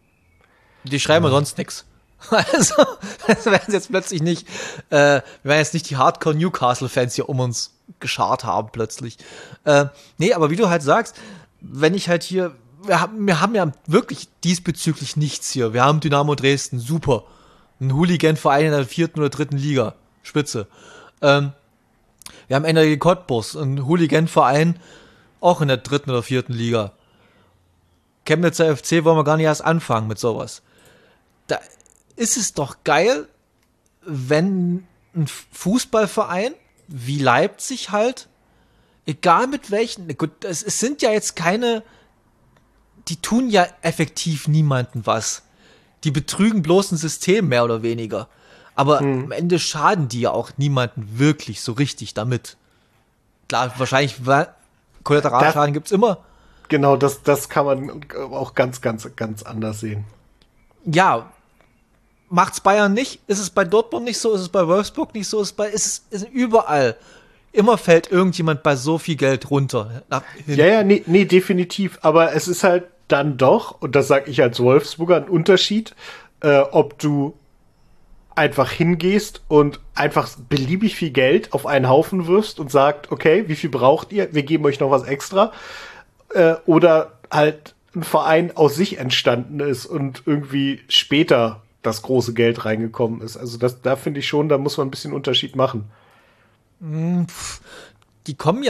Die schreiben ja sonst nichts. Also, das werden jetzt plötzlich nicht, wir werden jetzt nicht die Hardcore Newcastle-Fans hier um uns geschart haben plötzlich. Nee, aber wie du halt sagst, wenn ich halt hier, wir haben ja wirklich diesbezüglich nichts hier. Wir haben Dynamo Dresden, super. Ein Hooligan-Verein in der 4. oder 3. Liga, spitze. Wir haben NRG Cottbus, ein Hooligan-Verein, auch in der 3. oder 4. Liga. Chemnitzer FC wollen wir gar nicht erst anfangen mit sowas. Da ist es doch geil, wenn ein Fußballverein wie Leipzig halt, egal mit welchen, gut, es sind ja jetzt keine, die tun ja effektiv niemandem was. Die betrügen bloß ein System, mehr oder weniger. Aber am Ende schaden die ja auch niemanden wirklich so richtig damit. Klar, wahrscheinlich Kollateralschaden gibt's immer. Genau, das kann man auch ganz, ganz, ganz anders sehen. Ja, macht's Bayern nicht? Ist es bei Dortmund nicht so? Ist es bei Wolfsburg nicht so? Ist es überall. Immer fällt irgendjemand bei so viel Geld runter. Nee, definitiv. Aber es ist halt dann doch, und das sage ich als Wolfsburger, ein Unterschied, ob du einfach hingehst und einfach beliebig viel Geld auf einen Haufen wirfst und sagt, okay, wie viel braucht ihr? Wir geben euch noch was extra. Oder halt ein Verein aus sich entstanden ist und irgendwie später das große Geld reingekommen ist. Also da finde ich schon, da muss man ein bisschen Unterschied machen. Die kommen ja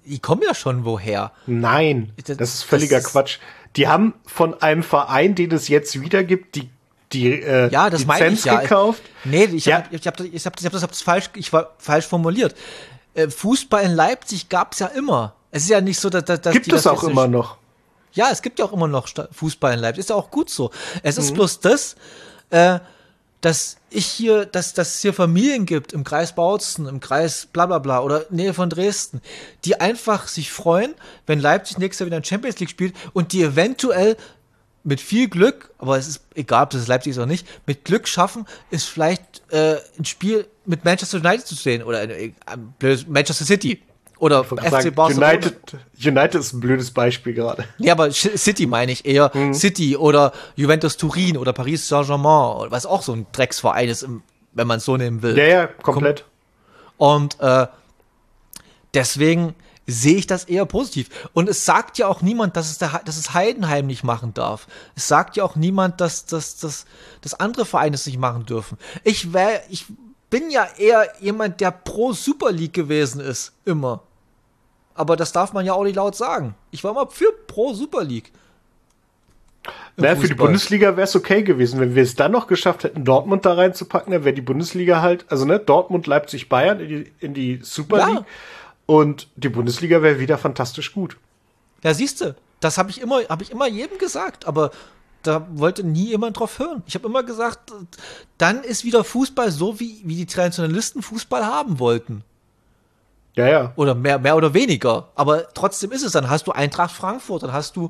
die kommen ja schon woher. Nein, das ist völliger Quatsch. Die haben von einem Verein, den es jetzt wieder gibt, die das meine Lizenz ich ja. gekauft. Nee, ich hab das falsch formuliert. Fußball in Leipzig gab's ja immer. Es ist ja nicht so, dass gibt es auch immer noch. Ja, es gibt ja auch immer noch Fußball in Leipzig. Ist ja auch gut so. Es ist bloß das, dass es hier Familien gibt im Kreis Bautzen, im Kreis bla bla bla oder Nähe von Dresden, die einfach sich freuen, wenn Leipzig nächstes Jahr wieder in Champions League spielt und die eventuell mit viel Glück, aber es ist egal, ob das Leipzig ist oder nicht, mit Glück schaffen, ist vielleicht ein Spiel mit Manchester United zu sehen oder Manchester City oder FC Barcelona. United ist ein blödes Beispiel gerade. Ja, aber City meine ich eher. City oder Juventus Turin oder Paris Saint-Germain, was auch so ein Drecksverein ist, wenn man es so nehmen will. Ja, komplett. Und deswegen sehe ich das eher positiv. Und es sagt ja auch niemand, dass es Heidenheim nicht machen darf. Es sagt ja auch niemand, dass andere Vereine es nicht machen dürfen. Ich bin ja eher jemand, der pro Super League gewesen ist, immer. Aber das darf man ja auch nicht laut sagen. Ich war immer pro Super League. Naja, für die Bundesliga wäre es okay gewesen. Wenn wir es dann noch geschafft hätten, Dortmund da reinzupacken, dann wäre die Bundesliga halt, also Dortmund, Leipzig, Bayern in die Super League. Und die Bundesliga wäre wieder fantastisch gut. Ja, siehste, das habe ich immer jedem gesagt, aber da wollte nie jemand drauf hören. Ich habe immer gesagt, dann ist wieder Fußball so, wie die Traditionalisten Fußball haben wollten. Ja. Oder mehr oder weniger. Aber trotzdem ist es, dann hast du Eintracht Frankfurt, dann hast du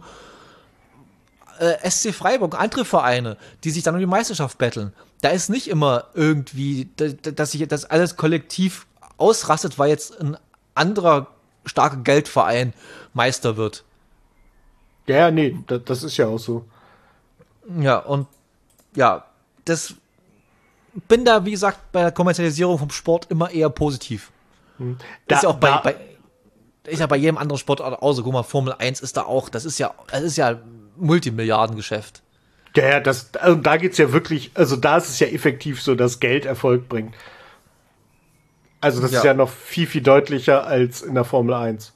SC Freiburg, andere Vereine, die sich dann um die Meisterschaft betteln. Da ist nicht immer irgendwie, dass sich das alles kollektiv ausrastet, weil jetzt ein anderer starker Geldverein Meister wird. Ja, nee, das ist ja auch so. Ja, und ja, bin da, wie gesagt, bei der Kommerzialisierung vom Sport immer eher positiv. Ist ja auch ist ja bei jedem anderen Sport auch so. Guck mal, Formel 1 ist da auch, das ist ja Multimilliardengeschäft. Ja, also da geht's ja wirklich, also da ist es ja effektiv so, dass Geld Erfolg bringt. Also das ist ja noch viel, viel deutlicher als in der Formel 1.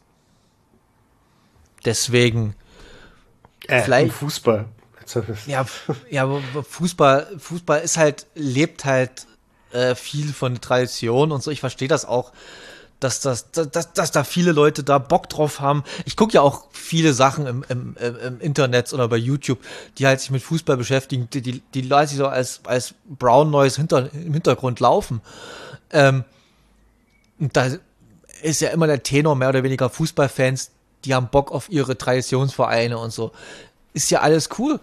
Deswegen vielleicht Fußball. Ja, Fußball lebt halt viel von der Tradition und so. Ich verstehe das auch, dass da viele Leute da Bock drauf haben. Ich gucke ja auch viele Sachen im Internet oder bei YouTube, die halt sich mit Fußball beschäftigen, die lasse ich so als Brown Noise im Hintergrund laufen. Und da ist ja immer der Tenor mehr oder weniger Fußballfans, die haben Bock auf ihre Traditionsvereine und so. Ist ja alles cool.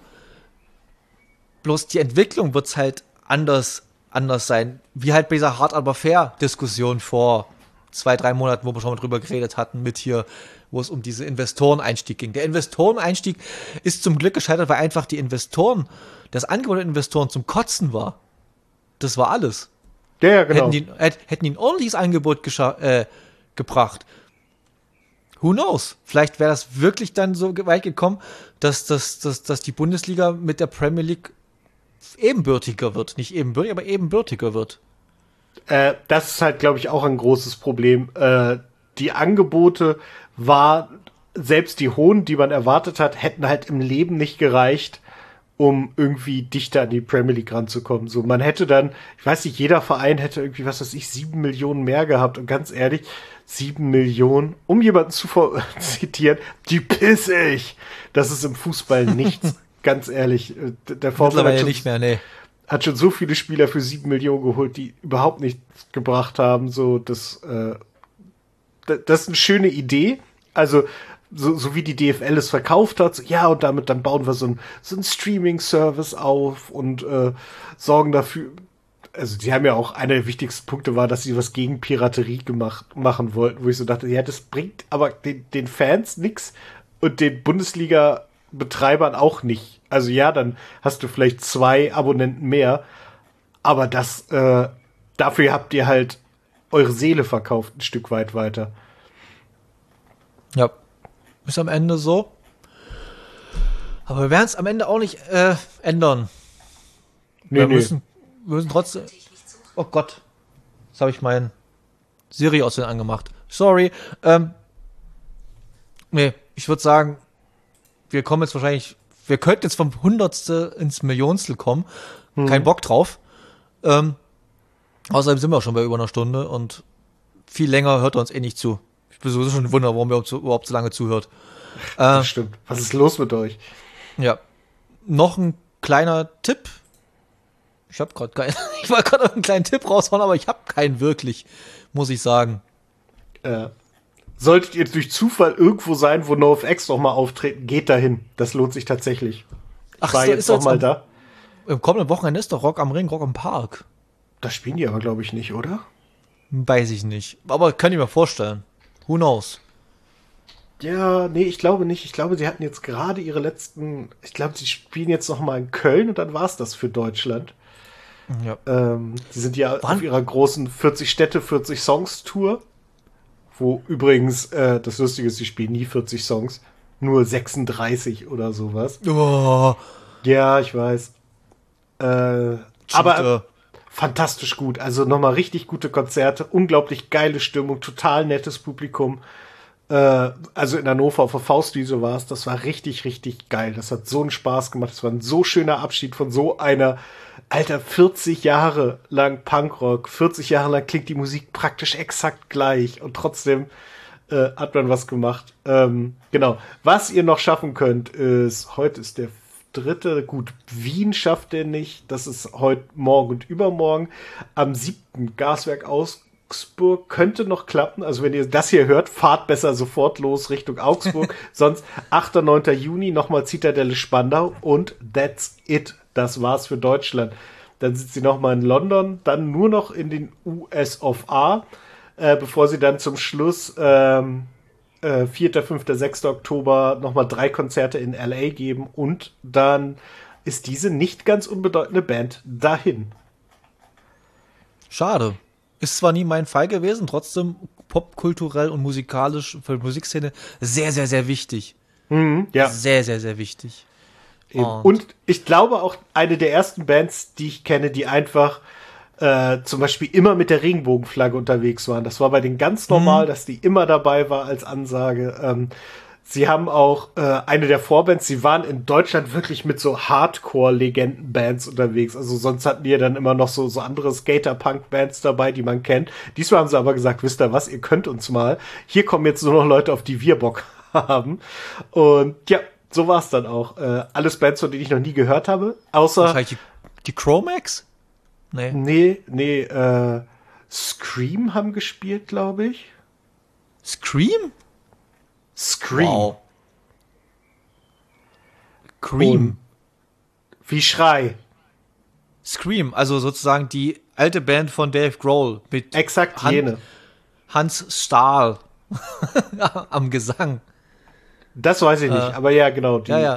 Bloß die Entwicklung wird's halt anders sein. Wie halt bei dieser Hard aber fair Diskussion vor 2-3 Monaten, wo wir schon mal drüber geredet hatten, mit hier, wo es um diesen Investoreneinstieg ging. Der Investoreneinstieg ist zum Glück gescheitert, weil einfach das Angebot der Investoren zum Kotzen war. Das war alles. Ja, genau. Hätten die ein ordentliches Angebot gebracht. Who knows? Vielleicht wäre das wirklich dann so weit gekommen, dass die Bundesliga mit der Premier League ebenbürtiger wird. Nicht ebenbürtig, aber ebenbürtiger wird. Das ist halt, glaube ich, auch ein großes Problem. Die Angebote selbst die hohen, die man erwartet hat, hätten halt im Leben nicht gereicht, um irgendwie dichter an die Premier League ranzukommen. So, man hätte dann, ich weiß nicht, jeder Verein hätte irgendwie, 7 Millionen mehr gehabt. Und ganz ehrlich, 7 Millionen, um jemanden zu zitieren, die piss ich. Das ist im Fußball nichts. Ganz ehrlich, der VfL hat schon so viele Spieler für 7 Millionen geholt, die überhaupt nichts gebracht haben. So, das ist eine schöne Idee. Also, so wie die DFL es verkauft hat, so, ja, und damit dann bauen wir so ein Streaming-Service auf und sorgen dafür. Also, die haben ja auch, einer der wichtigsten Punkte war, dass sie was gegen Piraterie machen wollten, wo ich so dachte, ja, das bringt aber den Fans nix und den Bundesliga-Betreibern auch nicht. Also ja, dann hast du vielleicht 2 Abonnenten mehr, aber dafür habt ihr halt eure Seele verkauft ein Stück weit weiter. Ja, ist am Ende so. Aber wir werden es am Ende auch nicht ändern. Wir müssen trotzdem. Oh Gott. Jetzt habe ich meinen Siri aus den angemacht. Sorry. Nee, ich würde sagen, wir könnten jetzt vom Hundertstel ins Millionstel kommen. Kein Bock drauf. Außerdem sind wir schon bei über einer Stunde und viel länger hört er uns eh nicht zu. Ich bin sowieso schon ein Wunder, warum ihr uns überhaupt so lange zuhört. Das stimmt. Was ist los mit euch? Ja. Noch ein kleiner Tipp. Ich habe gerade keinen. Ich wollte gerade einen kleinen Tipp raushauen, aber ich habe keinen wirklich, muss ich sagen. Solltet ihr durch Zufall irgendwo sein, wo NoFX noch mal auftreten, geht dahin. Das lohnt sich tatsächlich. Ich war jetzt noch mal da. Im kommenden Wochenende ist doch Rock am Ring, Rock am Park. Das spielen die aber, glaube ich, nicht, oder? Weiß ich nicht. Aber kann ich mir vorstellen. Who knows? Ja, nee, ich glaube nicht. Ich glaube, sie hatten jetzt gerade ihre letzten. Ich glaube, sie spielen jetzt noch mal in Köln und dann war's das für Deutschland. Ja. Sie sind ja auf ihrer großen 40 Städte, 40 Songs Tour. Wo übrigens, das Lustige ist, sie spielen nie 40 Songs. Nur 36 oder sowas. Oh. Ja, ich weiß. Aber fantastisch gut. Also nochmal richtig gute Konzerte. Unglaublich geile Stimmung. Total nettes Publikum. Also in Hannover auf der Faustwiese war es. Das war richtig, richtig geil. Das hat so einen Spaß gemacht. Das war ein so schöner Abschied von so einer, Alter, 40 Jahre lang Punkrock. 40 Jahre lang klingt die Musik praktisch exakt gleich. Und trotzdem hat man was gemacht. Genau. Was ihr noch schaffen könnt, ist, heute ist der 3. Gut, Wien schafft ihr nicht. Das ist heute, morgen und übermorgen. Am 7. Gaswerk Augsburg könnte noch klappen. Also wenn ihr das hier hört, fahrt besser sofort los Richtung Augsburg. Sonst 8. 9. Juni nochmal Zitadelle Spandau und that's it. Das war's für Deutschland. Dann sind sie nochmal in London, dann nur noch in den US of A, bevor sie dann zum Schluss 4., 5., 6. Oktober nochmal 3 Konzerte in LA geben und dann ist diese nicht ganz unbedeutende Band dahin. Schade. Ist zwar nie mein Fall gewesen, trotzdem popkulturell und musikalisch für die Musikszene sehr, sehr, sehr wichtig. Ja. Sehr, sehr, sehr wichtig. Und ich glaube auch eine der ersten Bands, die ich kenne, die einfach zum Beispiel immer mit der Regenbogenflagge unterwegs waren. Das war bei denen ganz normal, dass die immer dabei war als Ansage. Sie haben auch eine der Vorbands, sie waren in Deutschland wirklich mit so Hardcore-Legenden-Bands unterwegs. Also sonst hatten die ja dann immer noch so andere Skater-Punk-Bands dabei, die man kennt. Diesmal haben sie aber gesagt, wisst ihr was, ihr könnt uns mal. Hier kommen jetzt nur noch Leute, auf die wir Bock haben. Und ja, so war's dann auch. Alles Bands, von denen ich noch nie gehört habe. Außer wahrscheinlich die Chromax? Nee, Scream haben gespielt, glaube ich. Scream? Scream. Wow. Cream. Wie Schrei. Scream, also sozusagen die alte Band von Dave Grohl mit exakt jene. Hans Stahl am Gesang. Das weiß ich nicht, aber ja, genau.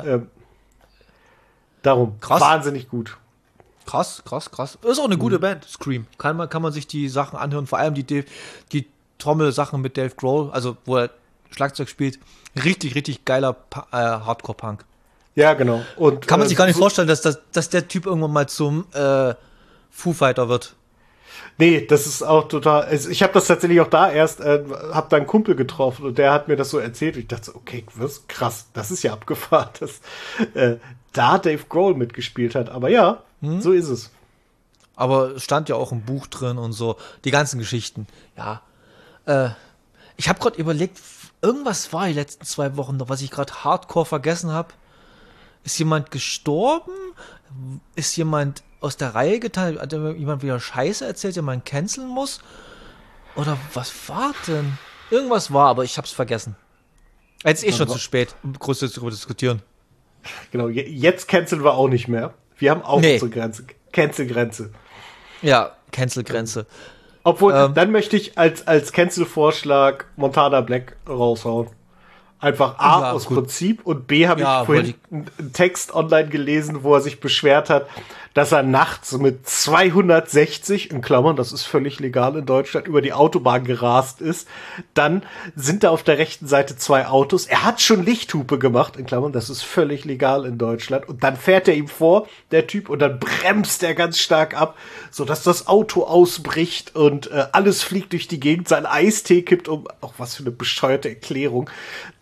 Darum. Krass. Wahnsinnig gut. Krass. Ist auch eine gute Band, Scream. Kann man sich die Sachen anhören, vor allem die Trommelsachen mit Dave Grohl, also wo er Schlagzeug spielt. Richtig, richtig geiler Hardcore-Punk. Ja, genau. Und kann man sich gar nicht vorstellen, dass der Typ irgendwann mal zum Foo Fighter wird. Nee, das ist auch total. Also ich habe das tatsächlich auch da erst, habe da einen Kumpel getroffen und der hat mir das so erzählt. Und ich dachte so, okay, was krass, das ist ja abgefahren, dass da Dave Grohl mitgespielt hat. Aber ja, so ist es. Aber es stand ja auch im Buch drin und so, die ganzen Geschichten. Ja. Ich habe gerade überlegt, irgendwas war die letzten 2 Wochen noch, was ich gerade hardcore vergessen habe. Ist jemand gestorben? Ist jemand aus der Reihe getan? Hat jemand wieder Scheiße erzählt, den man canceln muss? Oder was war denn? Irgendwas war, aber ich hab's vergessen. Jetzt ist schon zu spät, um groß darüber zu diskutieren. Genau, jetzt canceln wir auch nicht mehr. Wir haben auch unsere Grenze. Cancel-Grenze. Ja, Cancel-Grenze. Obwohl, dann möchte ich als Cancel-Vorschlag Montana Black raushauen. Einfach A, aus Prinzip, und B, habe ich vorhin einen Text online gelesen, wo er sich beschwert hat, dass er nachts mit 260, in Klammern, das ist völlig legal in Deutschland, über die Autobahn gerast ist. Dann sind da auf der rechten Seite 2 Autos. Er hat schon Lichthupe gemacht, in Klammern, das ist völlig legal in Deutschland. Und dann fährt er ihm vor, der Typ, und dann bremst er ganz stark ab, sodass das Auto ausbricht und alles fliegt durch die Gegend. Sein Eistee kippt um. Auch was für eine bescheuerte Erklärung.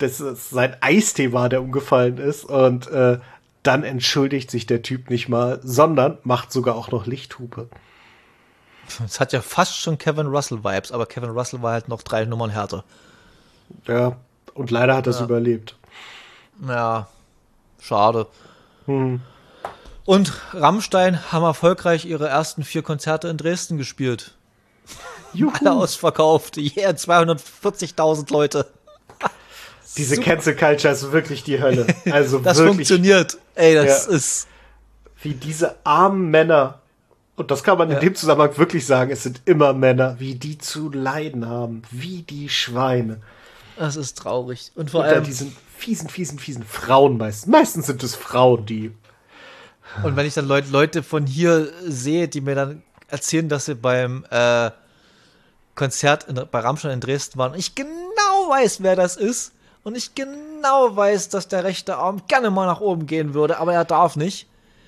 dass es sein Eistee war, der umgefallen ist. Und dann entschuldigt sich der Typ nicht mal, sondern macht sogar auch noch Lichthupe. Das hat ja fast schon Kevin Russell-Vibes, aber Kevin Russell war halt noch 3 Nummern härter. Ja, und leider hat er es überlebt. Ja, schade. Und Rammstein haben erfolgreich ihre ersten 4 Konzerte in Dresden gespielt. Juhu. Alle ausverkauft. Yeah, 240.000 Leute. Diese Cancel Culture ist wirklich die Hölle. Also das wirklich, funktioniert. Ey, das ist... Wie diese armen Männer, und das kann man in dem Zusammenhang wirklich sagen, es sind immer Männer, wie die zu leiden haben. Wie die Schweine. Das ist traurig. Und vor Unter allem... diesen fiesen Frauen meistens. Meistens sind es Frauen, die... Und wenn ich dann Leute von hier sehe, die mir dann erzählen, dass sie beim Konzert bei Rammstein in Dresden waren, und ich genau weiß, wer das ist, und ich genau weiß, dass der rechte Arm gerne mal nach oben gehen würde, aber er darf nicht,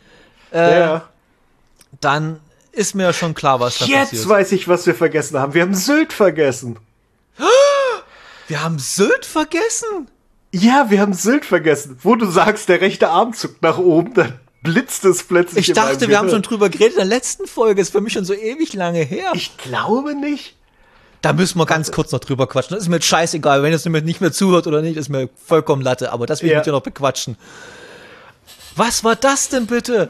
dann ist mir schon klar, was da passiert. Jetzt weiß ich, was wir vergessen haben. Wir haben Sylt vergessen. Wir haben Sylt vergessen? Ja, wir haben Sylt vergessen. Wo du sagst, der rechte Arm zuckt nach oben, dann blitzt es plötzlich. Ich dachte, wir haben schon drüber geredet in der letzten Folge. Ist für mich schon so ewig lange her. Ich glaube nicht. Da müssen wir ganz kurz noch drüber quatschen. Das ist mir scheißegal. Wenn ihr nicht mehr zuhört oder nicht, ist mir vollkommen Latte. Aber das will ich mit dir noch bequatschen. Was war das denn bitte?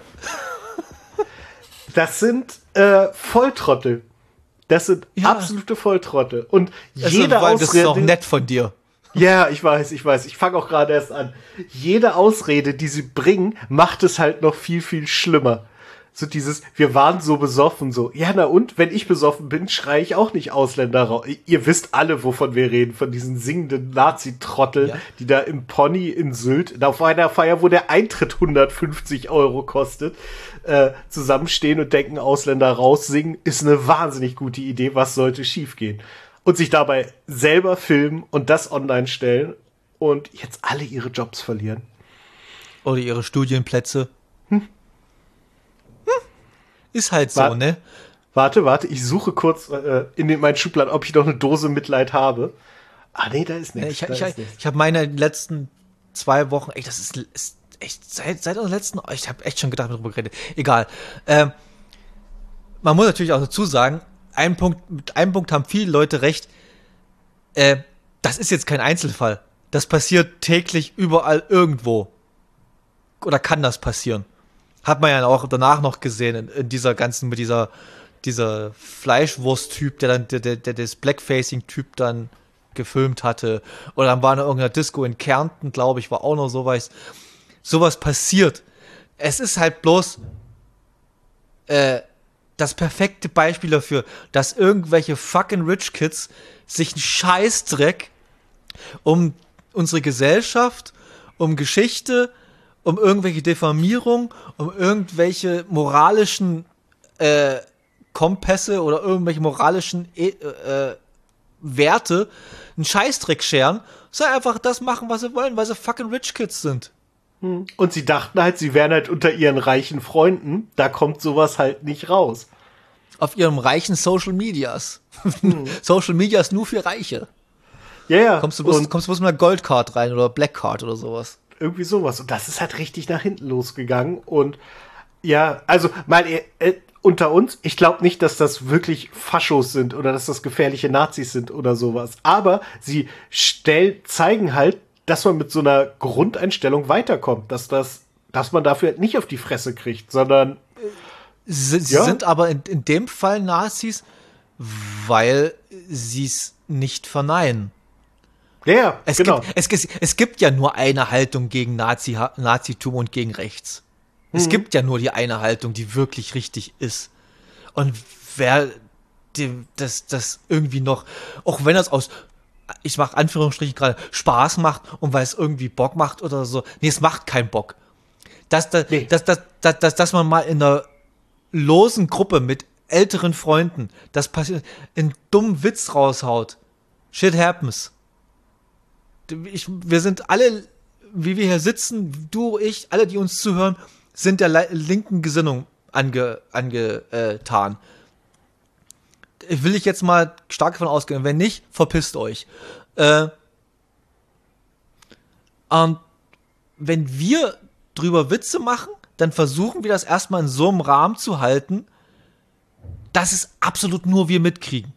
Das sind Volltrottel. Das sind absolute Volltrottel. Und jede Ausrede... Das ist auch nett von dir. Ja, ich weiß. Ich fange auch gerade erst an. Jede Ausrede, die sie bringen, macht es halt noch viel, viel schlimmer. So dieses, wir waren so besoffen, so. Ja, na und, wenn ich besoffen bin, schreie ich auch nicht Ausländer raus. Ihr wisst alle, wovon wir reden, von diesen singenden Nazi-Trottel, die da im Pony in Sylt, auf einer Feier, wo der Eintritt 150 € kostet, zusammenstehen und denken, Ausländer raussingen, ist eine wahnsinnig gute Idee. Was sollte schiefgehen? Und sich dabei selber filmen und das online stellen und jetzt alle ihre Jobs verlieren. Oder ihre Studienplätze. Ist halt so, ne? Warte, ich suche kurz in meinen Schubladen, ob ich noch eine Dose Mitleid habe. Ah, nee, da ist nichts. Ich habe meine letzten 2 Wochen, das ist echt, seit unserer letzten, ich habe echt schon gedacht, darüber geredet. Egal. Man muss natürlich auch dazu sagen, mit einem Punkt haben viele Leute recht, das ist jetzt kein Einzelfall. Das passiert täglich überall irgendwo. Oder kann das passieren? Hat man ja auch danach noch gesehen, in dieser ganzen, mit dieser Fleischwurst-Typ, der das Blackfacing-Typ dann gefilmt hatte. Oder dann war in irgendeiner Disco in Kärnten, glaube ich, war auch noch sowas. Sowas passiert. Es ist halt bloß das perfekte Beispiel dafür, dass irgendwelche fucking Rich Kids sich einen Scheißdreck um unsere Gesellschaft, um Geschichte, um irgendwelche Diffamierung, um irgendwelche moralischen Kompasse oder irgendwelche moralischen Werte einen Scheißdreck scheren, sondern einfach das machen, was sie wollen, weil sie fucking Rich Kids sind. Und sie dachten halt, sie wären halt unter ihren reichen Freunden, da kommt sowas halt nicht raus. Auf ihrem reichen Social Medias. Social Medias nur für Reiche. Ja. Kommst du bloß mit einer Goldcard rein oder Blackcard oder sowas. Irgendwie sowas. Und das ist halt richtig nach hinten losgegangen. Und ja, also mal unter uns, ich glaube nicht, dass das wirklich Faschos sind oder dass das gefährliche Nazis sind oder sowas. Aber sie zeigen halt, dass man mit so einer Grundeinstellung weiterkommt, dass man dafür halt nicht auf die Fresse kriegt, sondern sie sind aber in dem Fall Nazis, weil sie es nicht verneinen. Ja, genau. Es gibt ja nur eine Haltung gegen Nazitum und gegen rechts. Es gibt ja nur die eine Haltung, die wirklich richtig ist. Und wer das irgendwie noch, auch wenn das aus, ich mache Anführungsstrichen gerade, Spaß macht und weil es irgendwie Bock macht oder so. Nee, es macht keinen Bock. Dass man mal in einer losen Gruppe mit älteren Freunden, das passiert, einen dummen Witz raushaut. Shit happens. Wir sind alle, wie wir hier sitzen, du, ich, alle, die uns zuhören, sind der linken Gesinnung angetan. Will ich jetzt mal stark davon ausgehen. Wenn nicht, verpisst euch. Und wenn wir drüber Witze machen, dann versuchen wir das erstmal in so einem Rahmen zu halten, dass es absolut nur wir mitkriegen.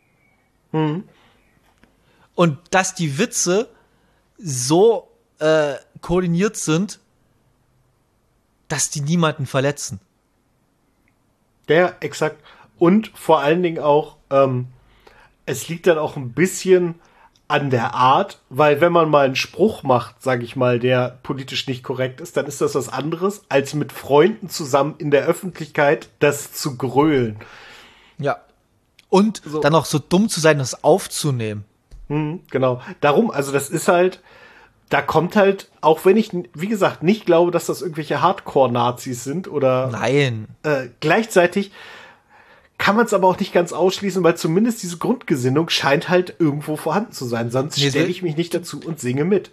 Und dass die Witze so koordiniert sind, dass die niemanden verletzen. Ja, exakt. Und vor allen Dingen auch, es liegt dann auch ein bisschen an der Art, weil wenn man mal einen Spruch macht, sage ich mal, der politisch nicht korrekt ist, dann ist das was anderes, als mit Freunden zusammen in der Öffentlichkeit das zu grölen. Ja. Und So. dann auch so dumm zu sein, das aufzunehmen. Genau. Darum, also das ist halt, da kommt halt, auch wenn ich, wie gesagt, nicht glaube, dass das irgendwelche Hardcore-Nazis sind oder Nein. Gleichzeitig kann man es aber auch nicht ganz ausschließen, weil zumindest diese Grundgesinnung scheint halt irgendwo vorhanden zu sein. Sonst Nee, stelle ich mich nicht dazu und singe mit.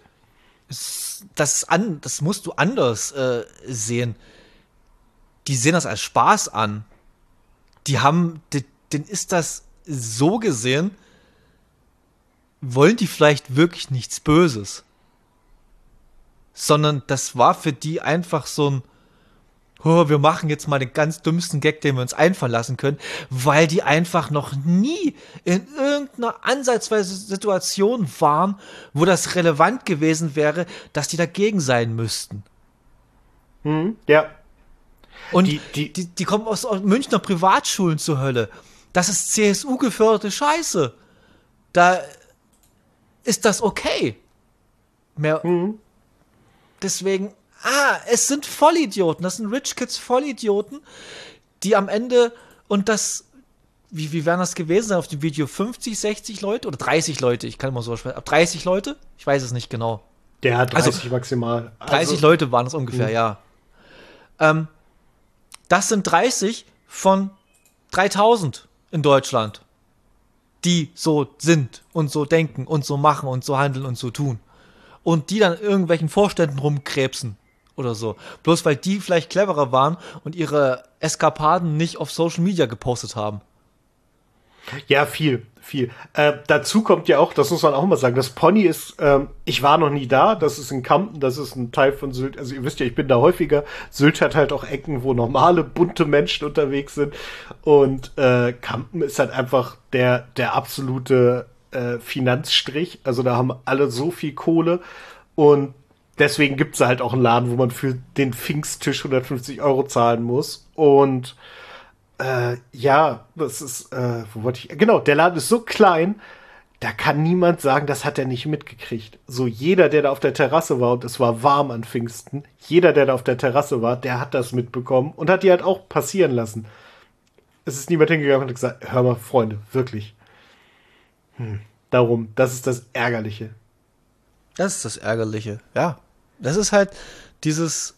Das musst du anders sehen. Die sehen das als Spaß an. Denen ist das so gesehen, wollen die vielleicht wirklich nichts Böses. Sondern das war für die einfach so ein, oh, wir machen jetzt mal den ganz dümmsten Gag, den wir uns einfallen lassen können, weil die einfach noch nie in irgendeiner ansatzweise Situation waren, wo das relevant gewesen wäre, dass die dagegen sein müssten. Ja. Und Die- die kommen aus Münchner Privatschulen zur Hölle. Das ist CSU-geförderte Scheiße. Da ist das okay. Mehr. Deswegen, es sind Vollidioten. Das sind Rich Kids Vollidioten, die am Ende, und das, wie wären das gewesen sein auf dem Video? 50, 60 Leute oder 30 Leute? Ich kann immer so ab 30 Leute? Ich weiß es nicht genau. Der hat 30 Also, maximal. 30 Leute waren es ungefähr, ja. Das sind 30 von 3000 in Deutschland, die so sind und so denken und so machen und so handeln und so tun. Und die dann in irgendwelchen Vorständen rumkrebsen oder so. Bloß weil die vielleicht cleverer waren und ihre Eskapaden nicht auf Social Media gepostet haben. Ja, viel. Dazu kommt ja auch, das muss man auch mal sagen, das Pony ist, ich war noch nie da, das ist in Kampen, das ist ein Teil von Sylt, also ihr wisst ja, ich bin da häufiger. Sylt hat halt auch Ecken, wo normale, bunte Menschen unterwegs sind und Kampen ist halt einfach der absolute Finanzstrich, also da haben alle so viel Kohle und deswegen gibt's da halt auch einen Laden, wo man für den Pfingsttisch 150 € zahlen muss und ja, das ist, wo wollte ich, genau, der Laden ist so klein, da kann niemand sagen, das hat er nicht mitgekriegt. So jeder, der da auf der Terrasse war, und es war warm an Pfingsten, jeder, der da auf der Terrasse war, der hat das mitbekommen und hat die halt auch passieren lassen. Es ist niemand hingegangen und hat gesagt, hör mal, Freunde, wirklich. Darum, das ist das Ärgerliche. Das ist das Ärgerliche, ja. Das ist halt dieses,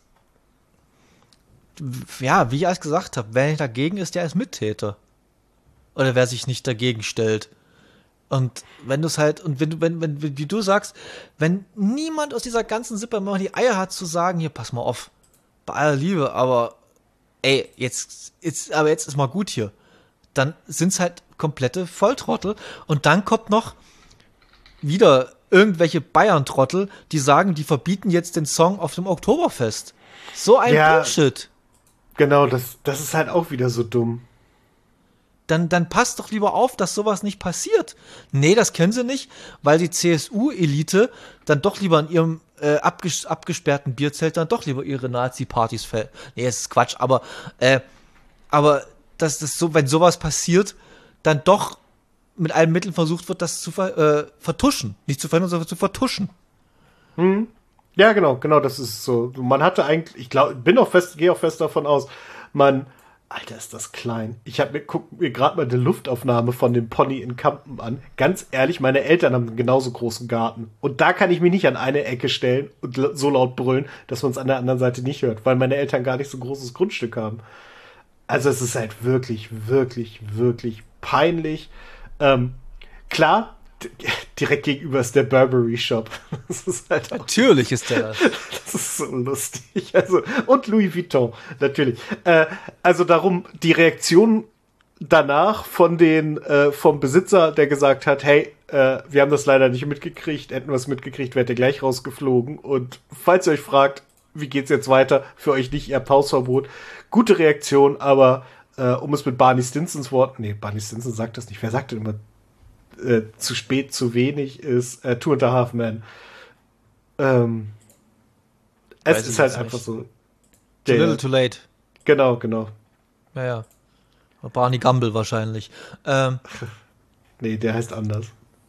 ja, wie ich alles gesagt habe, wer nicht dagegen ist, der ist Mittäter. Oder wer sich nicht dagegen stellt. Und wenn du es halt, und wenn, wie du sagst, wenn niemand aus dieser ganzen Sippe mal die Eier hat zu sagen, hier, pass mal auf, bei aller Liebe, aber ey, jetzt ist mal gut hier. Dann sind's halt komplette Volltrottel. Und dann kommt noch wieder irgendwelche Bayern-Trottel, die sagen, die verbieten jetzt den Song auf dem Oktoberfest. So ein Bullshit. Genau, das ist halt auch wieder so dumm. Dann passt doch lieber auf, dass sowas nicht passiert. Nee, das können sie nicht, weil die CSU-Elite dann doch lieber in ihrem abgesperrten Bierzelt dann doch lieber ihre Nazi-Partys fällt. Nee, das ist Quatsch, aber dass das so, wenn sowas passiert, dann doch mit allen Mitteln versucht wird, das zu vertuschen. Nicht zu verhindern, sondern zu vertuschen. Ja, genau, das ist so. Man hatte eigentlich, gehe auch fest davon aus, Alter, ist das klein. Guck mir gerade mal die Luftaufnahme von dem Pony in Kampen an. Ganz ehrlich, meine Eltern haben einen genauso großen Garten. Und da kann ich mich nicht an eine Ecke stellen und so laut brüllen, dass man es an der anderen Seite nicht hört, weil meine Eltern gar nicht so ein großes Grundstück haben. Also es ist halt wirklich, wirklich, wirklich peinlich. Klar, direkt gegenüber ist der Burberry Shop. Das ist halt auch, Natürlich ist der das. das ist so lustig. Also, und Louis Vuitton, natürlich. Also darum, die Reaktionen danach vom Besitzer, der gesagt hat, hey, wir haben das leider nicht mitgekriegt, hätten wir es mitgekriegt, wärt ihr gleich rausgeflogen. Und falls ihr euch fragt, wie geht's jetzt weiter, für euch nicht eher Pausverbot. Gute Reaktion, aber um es mit Barney Stinsons Worten, Barney Stinson sagt das nicht, wer sagt denn immer zu spät, zu wenig ist Two and a Half Men. Es ist halt einfach so. Too little, too late. Genau. Ja. Barney Gumble wahrscheinlich. Nee, der heißt anders.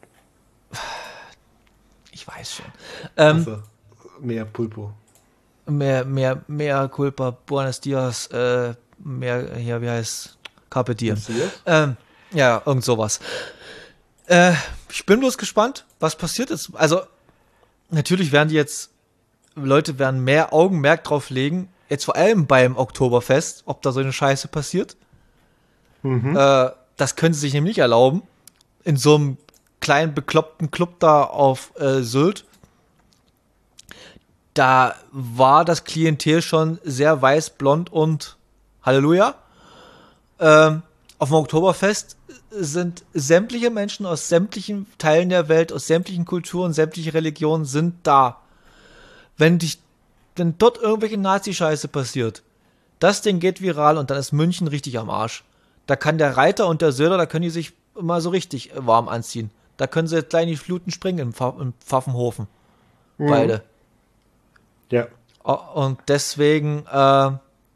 Ich weiß schon. Also, mehr Pulpo. Mehr Culpa, Buenos Dias, mehr, hier, wie heißt Carpe Diem. Ja, irgend sowas. Ich bin bloß gespannt, was passiert ist. Also, natürlich Leute werden mehr Augenmerk drauf legen, jetzt vor allem beim Oktoberfest, ob da so eine Scheiße passiert. Das können sie sich nämlich nicht erlauben. In so einem kleinen, bekloppten Club da auf Sylt. Da war das Klientel schon sehr weiß, blond und Halleluja. Auf dem Oktoberfest sind sämtliche Menschen aus sämtlichen Teilen der Welt, aus sämtlichen Kulturen, sämtliche Religionen sind da. Wenn dort irgendwelche Nazi-Scheiße passiert, das Ding geht viral und dann ist München richtig am Arsch. Da kann der Reiter und der Söder, da können die sich immer so richtig warm anziehen. Da können sie gleich in die Fluten springen im Pfaffenhofen. Beide. Ja. Und deswegen, ja.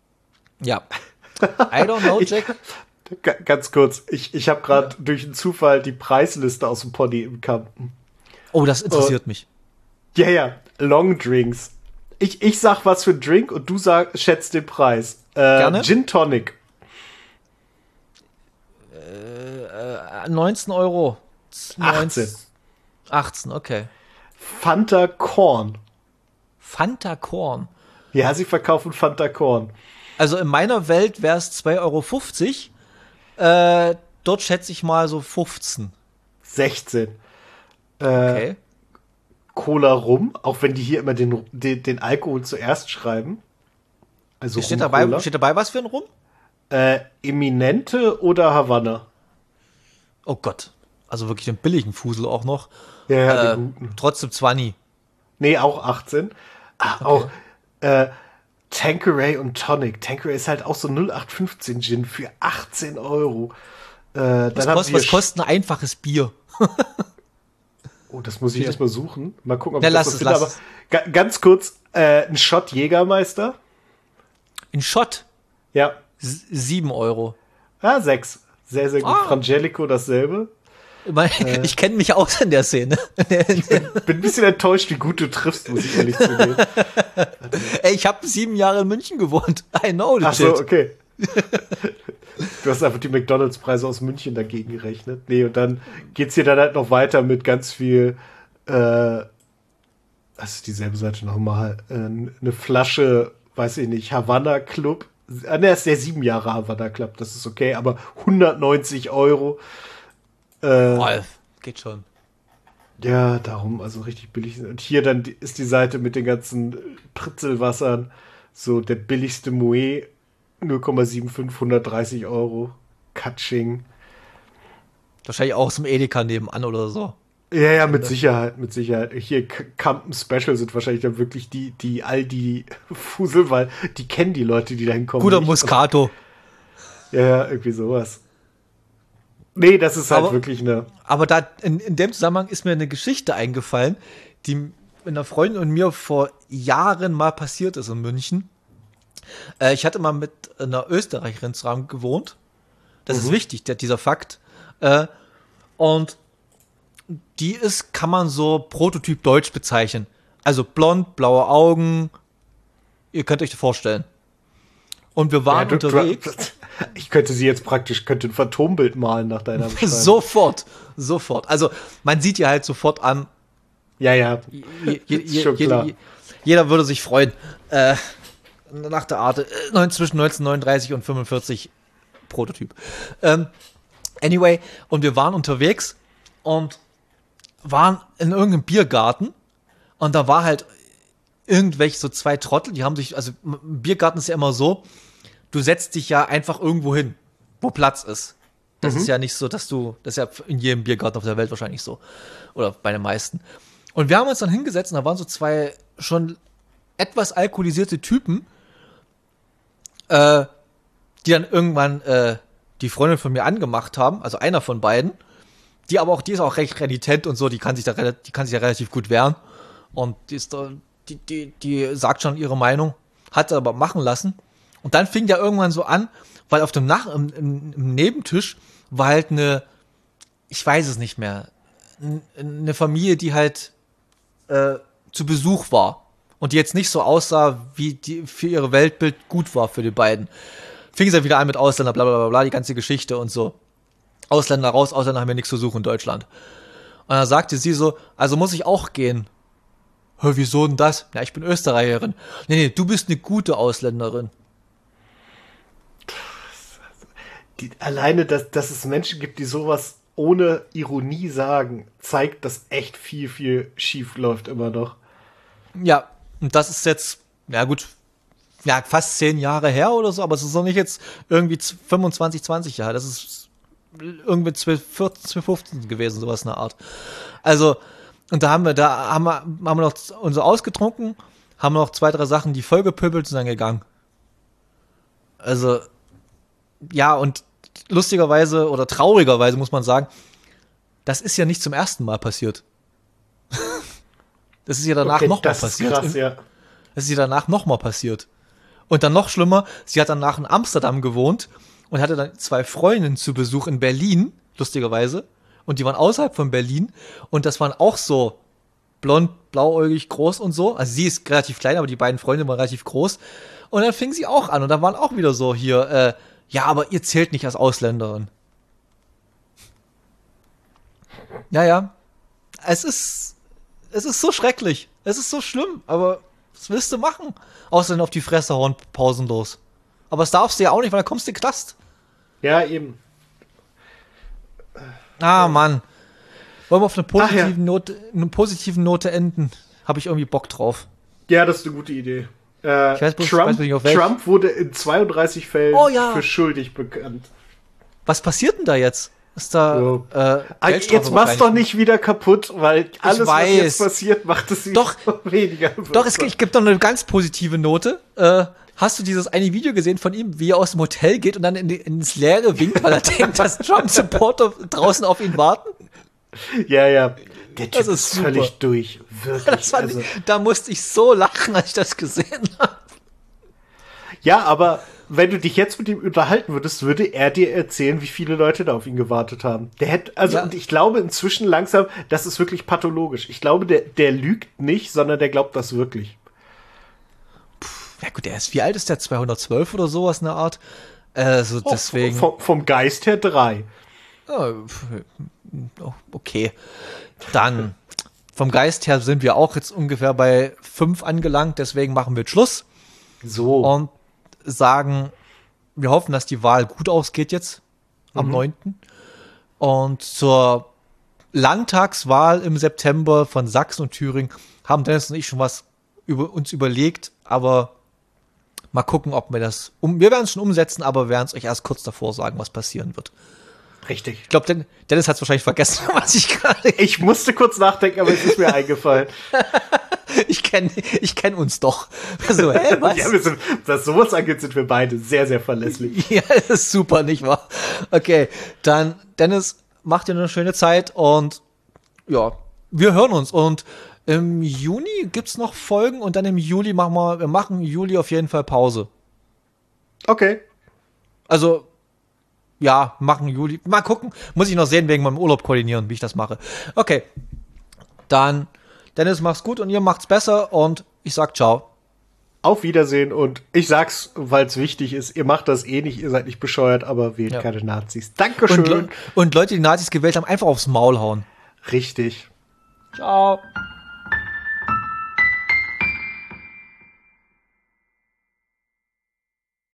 I don't know, Jack. Ganz kurz, ich habe gerade durch einen Zufall die Preisliste aus dem Poddy im Kampen. Oh, das interessiert mich. Ja, Long Drinks. Ich sag was für ein Drink und du schätzt den Preis. Gerne. Gin Tonic. 19 Euro. 18, okay. Fanta Korn. Fanta Korn. Ja, sie verkaufen Fanta Korn. Also in meiner Welt wäre es 2,50 Euro. Dort schätze ich mal so 15. 16. Okay. Cola Rum, auch wenn die hier immer den Alkohol zuerst schreiben. Also Steht dabei was für ein Rum? Eminente oder Havanna? Oh Gott. Also wirklich den billigen Fusel auch noch. Ja, den guten. Trotzdem 20. Nee, auch 18. Okay. Auch Tanqueray und Tonic. Tanqueray ist halt auch so 0815 Gin für 18 Euro. Was kostet ein einfaches Bier? Oh, das muss ich erstmal suchen. Mal gucken, ob Ja, ich das finde. Aber ganz kurz, ein Shot Jägermeister. Ein Shot? Ja. 7 Euro. 6. Sehr, sehr gut. Frangelico dasselbe. Ich kenne mich aus in der Szene. Ich bin ein bisschen enttäuscht, wie gut du triffst, muss ich ehrlich zugeben. Ey, ich habe 7 Jahre in München gewohnt. I know the Ach so, okay. Du hast einfach die McDonalds-Preise aus München dagegen gerechnet. Nee, und dann geht's hier dann halt noch weiter mit ganz viel, das ist dieselbe Seite nochmal, eine Flasche, weiß ich nicht, Havanna Club. Ne, ist der 7 Jahre Havanna Club, das ist okay, aber 190 Euro. Geht schon. Ja, darum, also richtig billig. Und hier dann ist die Seite mit den ganzen Pritzelwassern, so der billigste Moët, 0,75, 130 Euro. Katsching. Wahrscheinlich auch aus dem Edeka nebenan oder so. Ja, mit Sicherheit. Hier Campen Special sind wahrscheinlich dann wirklich die Aldi-Fusel, weil die kennen die Leute, die da hinkommen. Guter Moscato. Ja, irgendwie sowas. Nee, das ist halt wirklich eine... Aber da in dem Zusammenhang ist mir eine Geschichte eingefallen, die mit einer Freundin und mir vor Jahren mal passiert ist in München. Ich hatte mal mit einer Österreicherin zusammen gewohnt. Das ist wichtig, dieser Fakt. Und die ist, kann man so Prototyp Deutsch bezeichnen. Also blond, blaue Augen. Ihr könnt euch das vorstellen. Und wir waren unterwegs. Ich könnte sie jetzt könnte ein Phantombild malen nach deiner Beschreibung. Sofort. Also man sieht ja halt sofort an. Ja. Schon klar. Jeder würde sich freuen. Nach der Art zwischen 1939 und 45 Prototyp. Anyway, und wir waren unterwegs und waren in irgendeinem Biergarten und da war halt irgendwelche so 2 Trottel, die haben sich, also im Biergarten ist ja immer so, du setzt dich ja einfach irgendwo hin, wo Platz ist. Das ist ja nicht so, das ist ja in jedem Biergarten auf der Welt wahrscheinlich so. Oder bei den meisten. Und wir haben uns dann hingesetzt und da waren so zwei schon etwas alkoholisierte Typen, die dann irgendwann die Freundin von mir angemacht haben, also einer von beiden, die ist auch recht renitent und so, die kann sich ja relativ gut wehren. Und die sagt schon ihre Meinung, hat sie aber machen lassen. Und dann fing der irgendwann so an, weil auf dem im Nebentisch war halt ich weiß es nicht mehr, eine Familie, die halt zu Besuch war und die jetzt nicht so aussah, wie die für ihre Weltbild gut war für die beiden. Fing sie wieder an mit Ausländer, bla bla bla bla, die ganze Geschichte und so. Ausländer raus, Ausländer haben ja nichts zu suchen in Deutschland. Und dann sagte sie so, also muss ich auch gehen. Hä, wieso denn das? Ja, ich bin Österreicherin. Nee, du bist eine gute Ausländerin. Alleine, dass es Menschen gibt, die sowas ohne Ironie sagen, zeigt, dass echt viel, viel schief läuft immer noch. Ja, und das ist jetzt, ja gut, ja, fast 10 Jahre her oder so, aber es ist noch nicht jetzt irgendwie 25, 20 Jahre. Das ist irgendwie 2014, 2015 gewesen, sowas in der Art. Also, und da haben wir noch uns ausgetrunken, haben noch 2, 3 Sachen, die vollgepöbelt sind dann gegangen. Also, ja, und lustigerweise oder traurigerweise muss man sagen, das ist ja nicht zum ersten Mal passiert. Das ist ja danach nochmal passiert. Krass, ja. Das ist ja danach nochmal passiert. Und dann noch schlimmer, sie hat danach in Amsterdam gewohnt und hatte dann 2 Freundinnen zu Besuch in Berlin, lustigerweise. Und die waren außerhalb von Berlin und das waren auch so blond, blauäugig, groß und so. Also sie ist relativ klein, aber die beiden Freundinnen waren relativ groß. Und dann fing sie auch an und dann waren auch wieder so hier, ja, aber ihr zählt nicht als Ausländerin. Ja. Es ist so schrecklich. Es ist so schlimm, aber was willst du machen? Außerdem auf die Fresse hauen, pausenlos. Aber das darfst du ja auch nicht, weil dann kommst du in den Knast. Ja, eben. Ah, Mann. Wollen wir auf eine positiven Note enden? Habe ich irgendwie Bock drauf. Ja, das ist eine gute Idee. Trump wurde in 32 Fällen für schuldig bekannt. Was passiert denn da jetzt? Ist da jetzt mach's doch nicht wieder kaputt, weil alles, was jetzt passiert, macht es doch weniger. Doch, es gibt doch eine ganz positive Note. Hast du dieses eine Video gesehen von ihm, wie er aus dem Hotel geht und dann ins Leere winkt, weil er denkt, dass Trump-Supporter draußen auf ihn warten? Ja. Der Typ ist völlig durch. Wirklich. Da musste ich so lachen, als ich das gesehen habe. Ja, aber wenn du dich jetzt mit ihm unterhalten würdest, würde er dir erzählen, wie viele Leute da auf ihn gewartet haben. Und ich glaube inzwischen langsam, das ist wirklich pathologisch. Ich glaube, der lügt nicht, sondern der glaubt das wirklich. Ja gut, wie alt ist der? 212 oder sowas in der Art? Deswegen. Vom Geist her 3. Okay. Dann, vom Geist her sind wir auch jetzt ungefähr bei 5 angelangt, deswegen machen wir jetzt Schluss. So. Und sagen, wir hoffen, dass die Wahl gut ausgeht jetzt am 9. Und zur Landtagswahl im September von Sachsen und Thüringen haben Dennis und ich schon was uns überlegt, aber mal gucken, ob wir das wir werden es schon umsetzen, aber wir werden es euch erst kurz davor sagen, was passieren wird. Richtig. Ich glaube, Dennis hat es wahrscheinlich vergessen, was ich gerade... Ich musste kurz nachdenken, aber es ist mir eingefallen. Ich kenn uns doch. So, was? Ja, was sowas angeht, sind wir beide sehr, sehr verlässlich. Ja, das ist super, nicht wahr? Okay, dann, Dennis, macht dir eine schöne Zeit und ja, wir hören uns. Und im Juni gibt's noch Folgen und dann im Juli wir machen im Juli auf jeden Fall Pause. Okay. Also, ja, machen Juli. Mal gucken. Muss ich noch sehen, wegen meinem Urlaub koordinieren, wie ich das mache. Okay. Dann, Dennis, mach's gut und ihr macht's besser und ich sag ciao. Auf Wiedersehen und ich sag's, weil es wichtig ist, ihr macht das eh nicht, ihr seid nicht bescheuert, aber wählt keine Nazis. Dankeschön. Und Leute, die Nazis gewählt haben, einfach aufs Maul hauen. Richtig. Ciao.